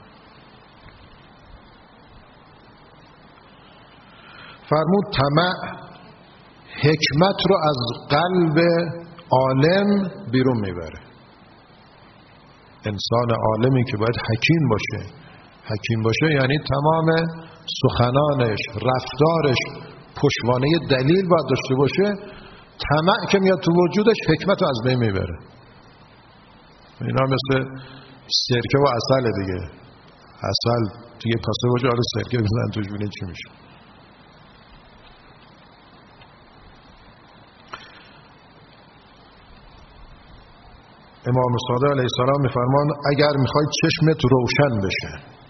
فرمود طمع حکمت رو از قلب عالم بیرون میبره. انسان عالمی که باید حکیم باشه یعنی تمام سخنانش رفتارش پشتوانه دلیل باید داشته باشه. طمع که میاد تو وجودش حکمت رو از بین میبره. اینا مثل سرکه و عسل دیگه، عسل توی کاسه باشه حالا سرکه بزنن توش ببینید چی میشه. امام صادق علیه السلام میفرمان اگر میخوای چشمت روشن بشه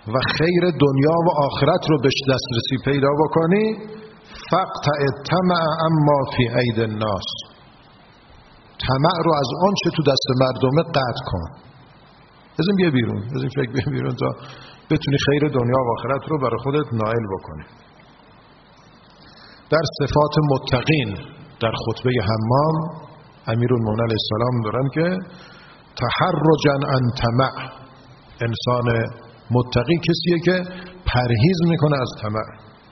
و خیر دنیا و آخرت رو بهش دسترسی پیدا بکنی، فقطع الطمع اما فی اید الناس، طمع رو از آن چه تو دست مردمه قطع کن. ازین بیا بیرون، ازین فکر بیا بیرون تا بتونی خیر دنیا و آخرت رو برای خودت نائل بکنی. در صفات متقین در خطبه حمام امیرالمومنین علیه السلام دارن که تحرجا عن طمع، انسان متقی کسیه که پرهیز میکنه از طمع.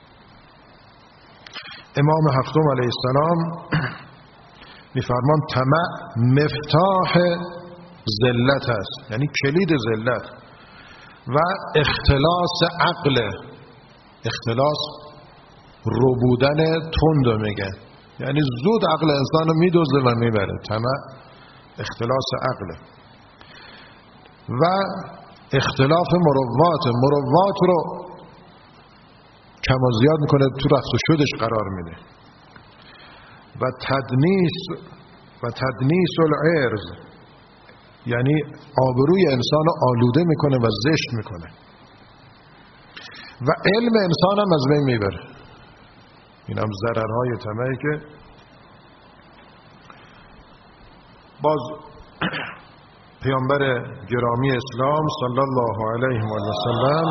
امام هفتم علیه السلام میفرمان طمع مفتاح ذلت است، یعنی کلید ذلت و اختلاس عقل. اختلاس رو بودن تند میگه، یعنی زود عقل انسان رو میدوزه و میبره. طمع اختلاس عقله و اختلاف مروات رو کم و زیاد میکنه، تو رفت و شدش قرار میده. و تدنیس العرض، یعنی آبروی انسان رو آلوده میکنه و زشت میکنه و علم انسان هم از بین میبره. این هم ضررهای طمعی که باز پیامبر گرامی اسلام صلی الله علیه و سلم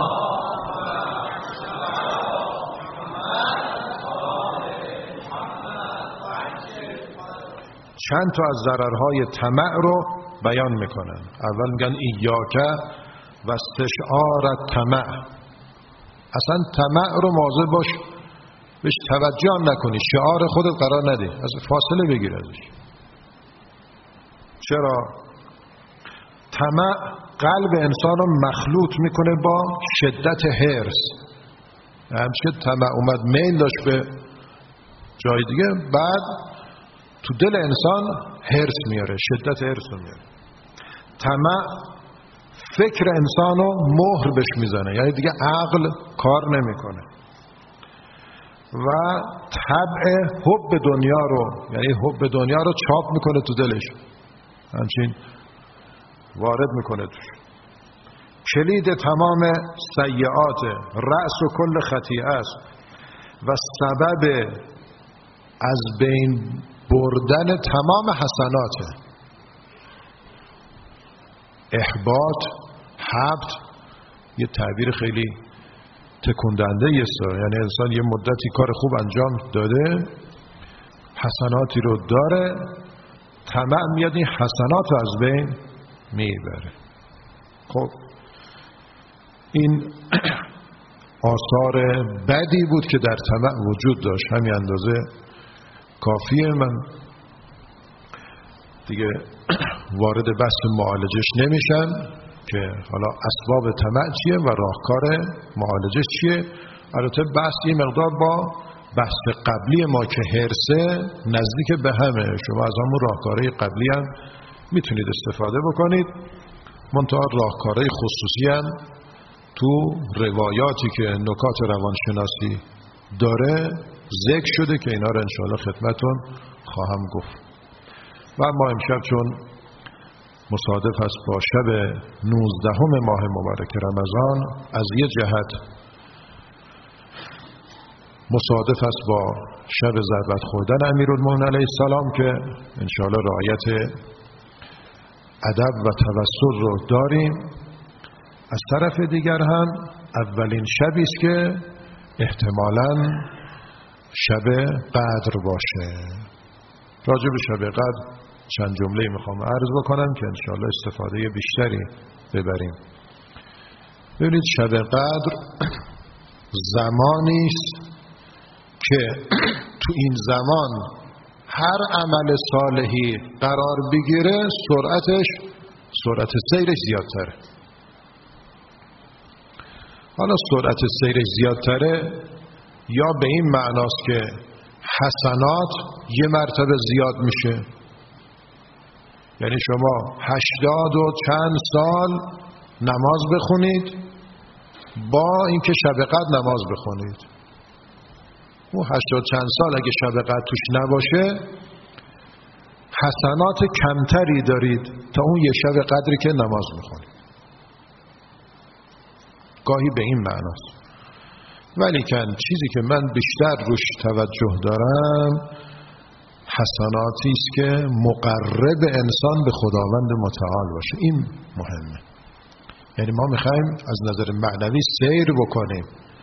چند تا از ضررهای طمع رو بیان میکنن. اول میگن ایاک و استشعار الطمع، اصلا طمع رو مواظب باش بهش توجه نکنی، شعار خودت قرار ندی، از فاصله بگیر ازش. چرا؟ طمع قلب انسان رو مخلوط میکنه با شدت حرص. همچه طمع اومد میل داشت به جای دیگه، بعد تو دل انسان حرص میاره، شدت حرص رو میاره. طمع فکر انسان رو مهر بهش میزنه، یعنی دیگه عقل کار نمیکنه. و طبع حب دنیا رو، یعنی حب دنیا رو چاپ میکنه تو دلش، همچین وارد میکنه توش. کلید تمام سیئات، رأس و کل خطیئه است و سبب از بین بردن تمام حسناته. احباط، حبط، یه تعبیر خیلی تکندنده است، یعنی انسان یه مدتی کار خوب انجام داده، حسناتی رو داره، طمع میاد این حسنات رو از بین میبره. خب این آثار بدی بود که در طمع وجود داشت، همین اندازه کافیه. من دیگه وارد بحث معالجش نمیشم که حالا اسباب طمع چیه و راهکار معالجش چیه. البته بحث این مقدار با بحث قبلی ما که حرصه نزدیک به همه، شما از همون راهکارهای قبلی هم میتونید استفاده بکنید. منتها راهکارهای خصوصی هم تو روایاتی که نکات روانشناسی داره ذکر شده که اینا رو انشاءالله خدمتون خواهم گفت. و ما امشب چون مصادف است با شب 19 ماه مبارک رمضان، از یه جهت مصادف است با شب ضربت خوردن امیرالمومنین علیه السلام که انشاءالله رعایت ادب و توسل رو داریم. از طرف دیگر هم اولین شبی است که احتمالاً شب قدر باشه. راجع به شب قدر چند جمله میخوام عرض بکنم که انشاءالله استفاده بیشتری ببریم. ببینید شب قدر زمانی است که تو این زمان هر عمل صالحی قرار بگیره سرعت سیرش زیادتره. حالا سرعت سیرش زیادتره یا به این معناست که حسنات یه مرتبه زیاد میشه، یعنی شما 80 و چند سال نماز بخونید با اینکه شب قدر نماز بخونید، اون 80 چند سال اگه شب قدر توش نباشه حسنات کمتری دارید تا اون یه شب قدری که نماز میخونید. گاهی به این معناست. ولیکن چیزی که من بیشتر روش توجه دارم حسناتی است که مقرب انسان به خداوند متعال باشه. این مهمه. یعنی ما میخوایم از نظر معنوی سیر بکنیم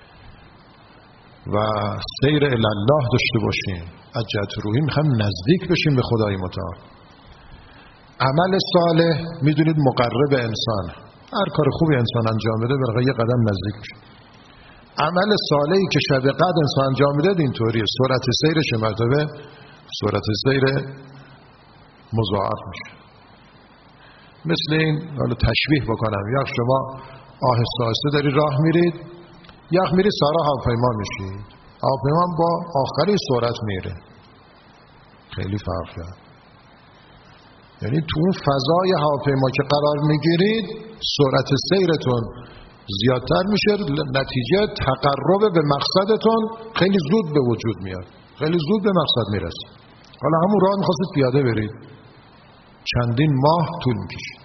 و سیر الی الله داشته باشیم. از جهت روحی میخوایم نزدیک بشیم به خدای متعال. عمل صالح میدونید مقرب انسان. هر کار خوبی انسان انجام بده برای یه قدم نزدیک میشه. عمل صالحی که شب قدر انسان انجام میده اینطوریه، سرعت سیرش مرتبه سرعت سیر مضاعف میشه. مثل این، حالا تشبیه بکنم، یک شما آهسته آهسته داری راه میرید، یک میری سارا هواپیما میشید، هواپیما با آخری سرعت میره، خیلی فرق کرد. یعنی تو اون فضای هواپیما که قرار میگیرید سرعت سیرتون زیادتر میشه، نتیجه تقرب به مقصدتون خیلی زود به وجود میاد، خیلی زود به مقصد میرسید. حالا همون راه میخواستید پیاده برید، چندین ماه طول میکشید.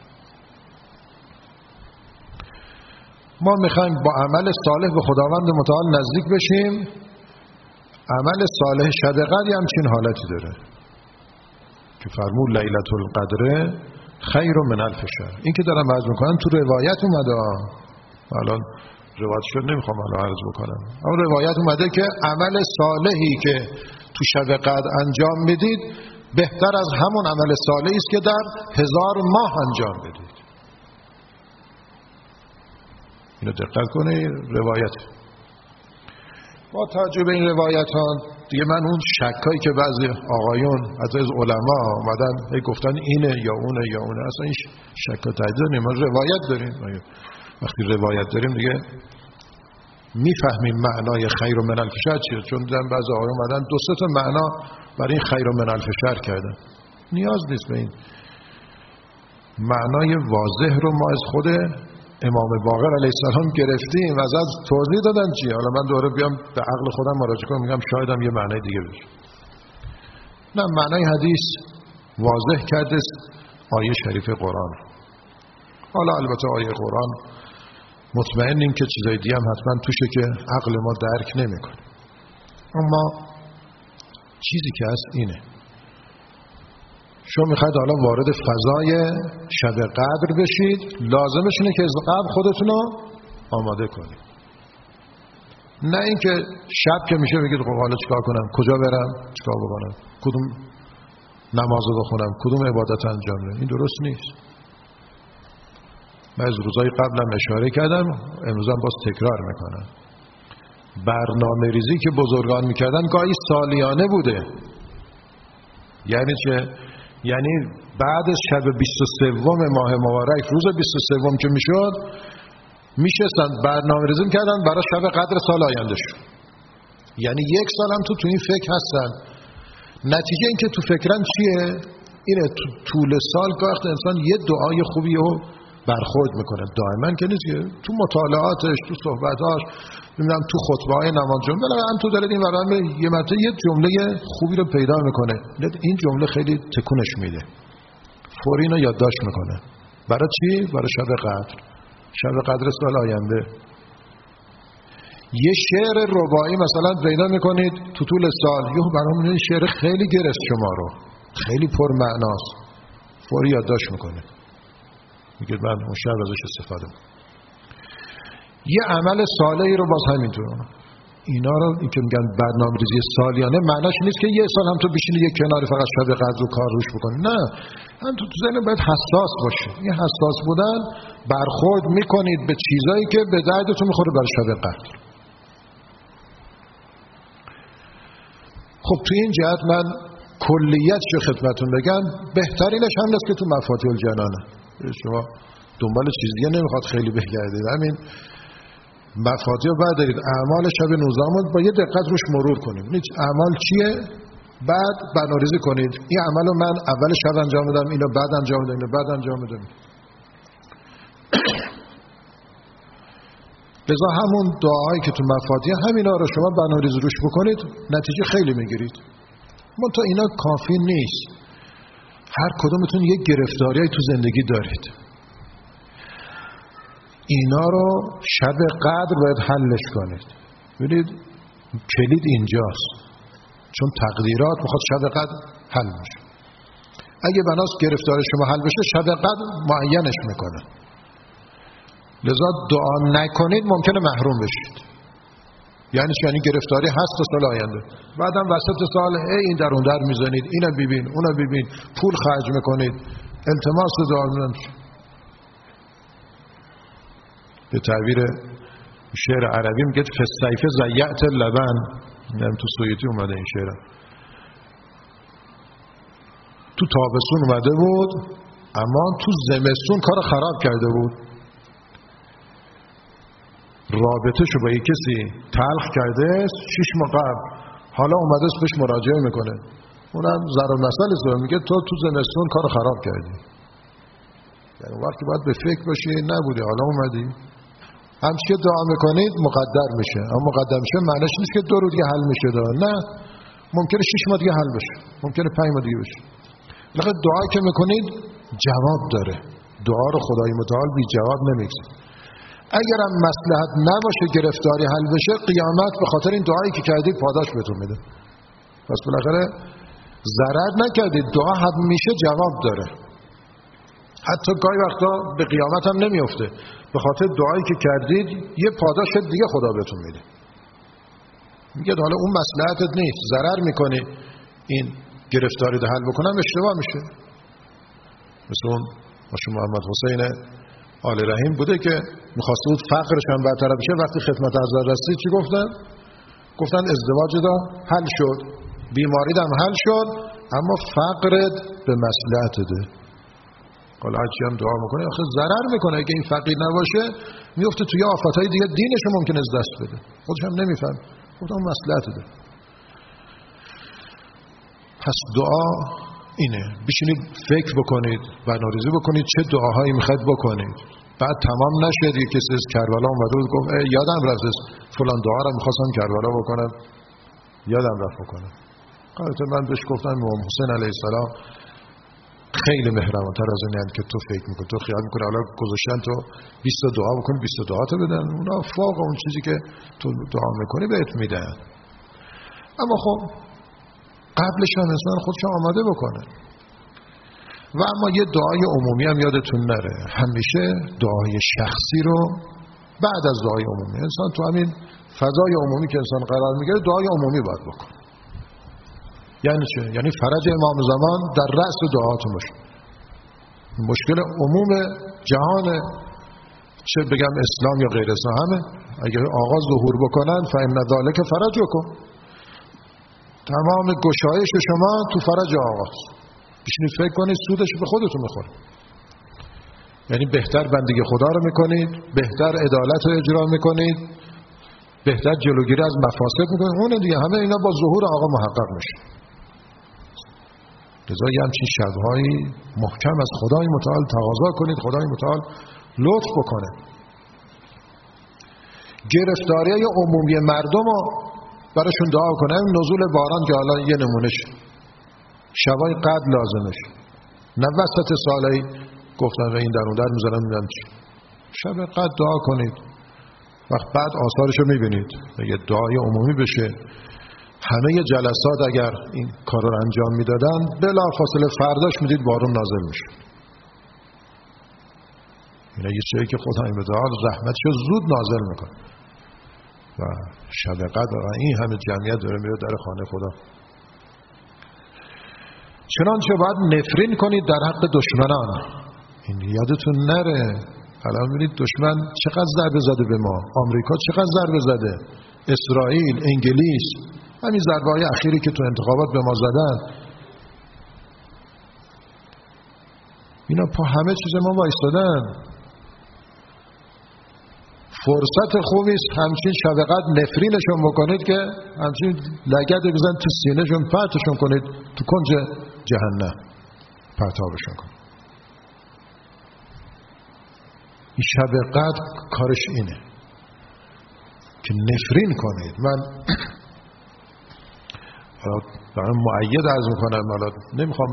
ما میخوایم با عمل صالح به خداوند متعال نزدیک بشیم. عمل صالح شب قدر همچین حالتی داره که فرمود لیلة القدر خیر من الف شهر. این که دارم عرض میکنم تو روایت اومده، الان روایت شد نمیخوام الان عرض بکنم، اما روایت اومده که عمل صالحی که تو شب قدر انجام میدید بهتر از همون عمل صالحی است که در 1000 ماه انجام بدید. اینو دقت کنید. روایت با توجه به این روایتان دیگه من اون شکایی که بعضی آقایون از علما اومدن گفتن اینه یا اونه یا اونه، اصلا این شکا تایید نیم. ما روایت داریم، وقتی روایت داریم دیگه میفهمیم معنای خیر من الف شهر چیه. چون دیدم بعضی آقایون اومدن 2-3 تا معنا برای این خیر من الف شهر کردن. نیاز نیست به این. معنای واضح رو ما از خود امام باقر علیه السلام گرفتیم و از توضیح دادن چیه. حالا من دوباره بیام به عقل خودم مراجعه کنم میگم شاید هم یه معنای دیگه بشه. نه، معنای حدیث واضح کرده آیه شریف قرآن. حالا البته آیه قرآن مطمئنیم که چیزای دیگه هم حتما توشه که عقل ما درک نمیکنه. اما چیزی که هست اینه، شما میخواید حالا وارد فضای شب قدر بشید، لازمش اینه که از قبل خودتون رو آماده کنید. نه اینکه شب که میشه بگید خب حالا چیکار کنم، کجا برم، چیکار بکنم، کدوم نمازو بخونم، کدوم عبادت انجام بدم. این درست نیست. من از روزهای قبلم اشاره کردم، امروز هم باز تکرار میکنم. برنامه ریزی که بزرگان میکردن گاهی سالیانه بوده. یعنی چه؟ یعنی بعد از شب 23 ماه مبارک، روز 23 که میشد، میشستن برنامه ریزی میکردن برای شب قدر سال آینده شد. یعنی 1 سال هم تو این فکر هستن. نتیجه این که تو فکرن چیه؟ اینه تو طول سال که وقت انسان یه دعای خوبی رو برخورد میکنه. دائما که نیست که تو مطالعاتش، تو صحبتاش، نمیدونم تو خطبه‌های نماز جمعه بالاخره تو دارید این برنامه یه مرتبه یه جمله خوبی رو پیدا میکنه، این جمله خیلی تکونش میده، فوری اینو یادداشت میکنه. برای چی؟ برای شب قدر، شب قدر سال آینده. یه شعر رباعی مثلا پیدا میکنید تو طول سال، یه برنامه شعر خیلی گرفت شما رو، خیلی پرمعناست، فوری یادداشت میکنه، میگه من اون شب ازش استفاده کنم. یه عمل صالحی رو باز همینطور. اینا رو این که میگن برنامه‌ریزی سالیانه، معناش نیست که یه سال هم تو بشینی یه کناری فقط شب قدر رو کار روش بکنی. نه، هم تو ذهن باید حساس باشه. این حساس بودن، برخورد میکنید به چیزایی که به دردتون میخوره برای شب قدر. خب تو این جهت من کلیتشو خدمتتون بگم، بهترینش هم است که تو مفاتیح الجنانه. شما دنبال چیز دیگه نمیخواد خیلی بگردید، همین مفاتیح بعد دارید. اعمال شب 19 با یه دقت روش مرور کنید، اعمال چیه، بعد برنامه‌ریزی کنید. این عملو من اول شب انجام بدم، اینو بعد انجام بدم، اینو بعد انجام بدم. لذا همون دعایی که تو مفاتیح همینا رو شما برنامه‌ریزی روش بکنید، نتیجه خیلی میگیرید. منتها اینا کافی نیست. هر کدومتون یک گرفتاریای تو زندگی دارید. اینا رو شب قدر باید حلش کنید. ببینید کلید اینجاست، چون تقدیرات میخواد شب قدر حل بشه. اگه بناست گرفتار شما حل بشه، شب قدر معینش میکنه. لذا دعا نکنید ممکنه محروم بشید. یعنی چی؟ یعنی گرفتاری هست تا سال آینده، بعدم وسط سال این در اون در میزنید، اینو ببین اونو ببین، پول خرج میکنید، التماس دعا میکنید. به تعبیر شعر عربی میگه فسیف زیعت لبن، نم تو سویتی اومده این شعر. تو تابستون اومده بود اما تو زمستون کار خراب کرده بود. رابطه شو با یک کسی تلخ کرده 6 ماه قبل، حالا اومده است بهش مراجعه میکنه، اونم ضرر مسئله است، میگه تو زمستون کار خراب کردی. یعنی وقتی باید به فکر باشی نبودی، حالا اومدی. همچه دعا میکنید مقدر میشه، اما مقدر میشه معنیش نیست که 2 روز دیگه حل میشه. نه، ممکنه 6 ماه دیگه حل بشه، ممکنه 5 ماه دیگه بشه. لکه دعایی که میکنید جواب داره. دعا رو خدای متعال بی جواب نمیگذاره. اگرم مصلحت نباشه گرفتاری حل بشه، قیامت به خاطر این دعایی که کردید پاداش بهتون میده. پس بالاخره ضرر نکردید، دعا همیشه جواب داره. حتی گاهی وقتا به قیامت هم نمیفته، به خاطر دعایی که کردید یه پاداش دیگه خدا بهتون میده. میگه حالا اون مصلحتت نیست، ضرر میکنی، این گرفتاری ده حل بکنم اشتباه میشه. مثل اون ماشون محمد حسین آل رحیم بوده که میخواسته بود فقرش هم برطرف بشه، وقتی خدمت حضرت رسید چی گفتن؟ گفتن ازدواج دا حل شد، بیماری هم حل شد، اما فقرت به مصلحت ده. حالا هرچی هم دعا میکنه آخه ضرر میکنه. اگه این فقیر نباشه میفته توی آفاتهای دیگه، دینش ممکنه از دست بده، خودش هم نمیفهم. گفتم مصلحت ده. پس دعا اینه، بشینید فکر بکنید، برنامه‌ریزی بکنید چه دعاهایی میخواید بکنید. بعد تمام نشد یه کسی از کربلا اومده بود گفت یادم رفت فلان دعا رو میخواستم کربلا بکنم، یادم رفت بکنم. البته من بهش گفتم امام حسین علیه السلام خیلی مهربان‌تر از اینه که تو فکر میکنی، تو خیال میکنی حالا گذاشتن تو 20 دعا بکنی 20 دعا تو بدن، اونا فوق اون چیزی که تو دعا میکنی بهت میدن. اما خب قبلش هم انسان خودش آماده بکنه. و اما یه دعای عمومی هم یادتون نره، همیشه دعای شخصی رو بعد از دعای عمومی، انسان تو همین فضای عمومی که انسان قرار میگیره دعای عمومی باید بکنه. یعنی چه؟ یعنی فرج امام زمان در رأس دعاتون باشه. مشکل عموم جهان، چه بگم اسلام یا غیر اسلام، همه اگر آقا ظهور بکنن فإن ذلک فرجکم، تمام گشایش شما تو فرج آقاست. بشینید فکر کنید سودش به خودتون میخوره. یعنی بهتر بندگی خدا رو میکنید، بهتر عدالت رو اجرا میکنید، بهتر جلوگیری از مفاسد میکنید، اون دیگه همه اینا با ظهور آقا محقق میشه. لذا یه همچین شبهایی محکم از خدای متعال تقاضا کنید، خدای متعال لطف بکنه. گرفتاری های عمومی مردم رو براشون دعا کنه. نزول باران که حالا یه نمونش، شبای قدر لازمش، نه وسط سالایی گفتن و این در اون در میزنن میدن چی. شب قدر دعا کنید، وقت بعد آثارشو میبینید. اگه دعای عمومی بشه، همه جلسات اگر این کار رو انجام میدادن بلا فاصله فرداش میدید بارون نازل میشه. اینا یه چیزی که خدای متعال رحمتشو زود نازل میکنه. و شب قدر این همه جمعیت داره میره در خانه خدا. چنانچه باید نفرین کنید در حق دشمنان. این یادتون نره، الان ببینید دشمن چقدر ضربه زده به ما، آمریکا چقدر ضربه زده، اسرائیل، انگلیس، همین ضربه‌های اخیری که تو انتخابات به ما زدن، اینا پا همه چیز ما وایستادن. فرصت خوبی است همچین شب قدر نفرینشون بکنید که همچین لگد بزن تو سینه‌شون، پرتشون کنید تو کنج جهنم، پرتابشون کنید. این شب قدر کارش اینه که نفرین کنید. من برای مؤید عرض میکنم، حالا نمیخوام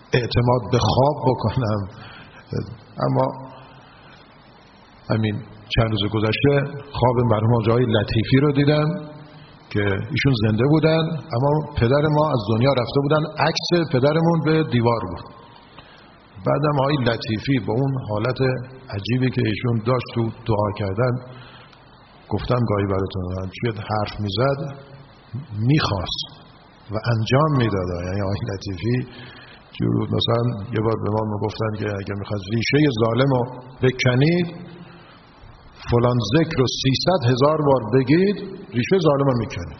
اعتماد به خواب بکنم، اما همین چند روز گذشته خواب مرحوم آقای لطیفی رو دیدم که ایشون زنده بودن اما پدر ما از دنیا رفته بودن، عکس پدرمون به دیوار بود. بعدم آقای لطیفی با اون حالت عجیبی که ایشون داشت تو دعا کردن، گفتم گاهی براتون چه حرف میزد میخواست و انجام میداد. یعنی آقای لطیفی جور مثلا یه بار به ما گفتن که اگر میخواد ریشه ظالم رو بکنید فلان ذکر رو 300,000 بار بگید ریشه ظالم رو میکنید.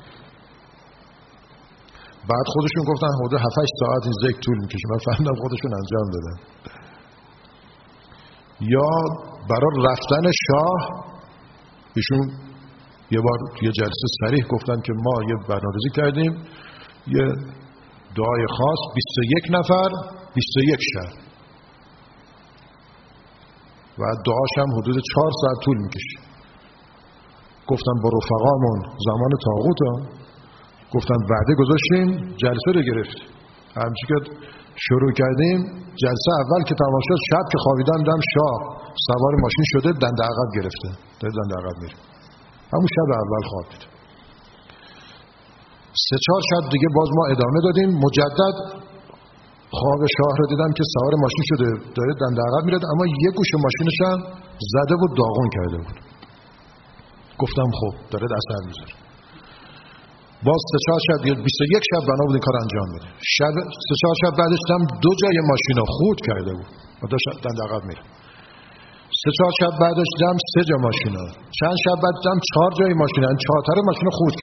بعد خودشون گفتن حدود 7-8 ساعت این ذکر طول میکشه. من فهمیدم خودشون انجام دادن. یا برای رفتن شاه ایشون یه بار توی جلسه صریح گفتن که ما یه برنامه‌ریزی کردیم، یه دعای خاص 21 نفر 21 شب و دعاش هم حدود 4 ساعت طول میکشه. گفتن با رفقامون زمان طاغوت گفتن وعده گذاشتیم جلسه رو گرفت. همچی که شروع کردیم جلسه اول که تمام شد شب که خوابیدم دیدم شاه سوار ماشین شده دنده عقب گرفته داره دنده عقب میره. همون شب اول خوابید. 3-4 شب دیگه باز ما ادامه دادیم، مجدد خواب شاه رو دیدم که سوار ماشین شده داره دنده عقب میره اما یه گوشه ماشینش هم زده بود داغون کرده بود. گفتم خب داره اثر میذاره. باز 3-4 شب 21 شب بنا بود این کار انجام بده. شب 3-4 شب بعدش هم 2 جای ماشین رو خورد کرده بود و داشت دنده عقب میره. 3-4 شب بعدش هم 3 جا ماشین ها. چند شب بعد هم 4 جای ماشین ها، 4 تا ماشین خورد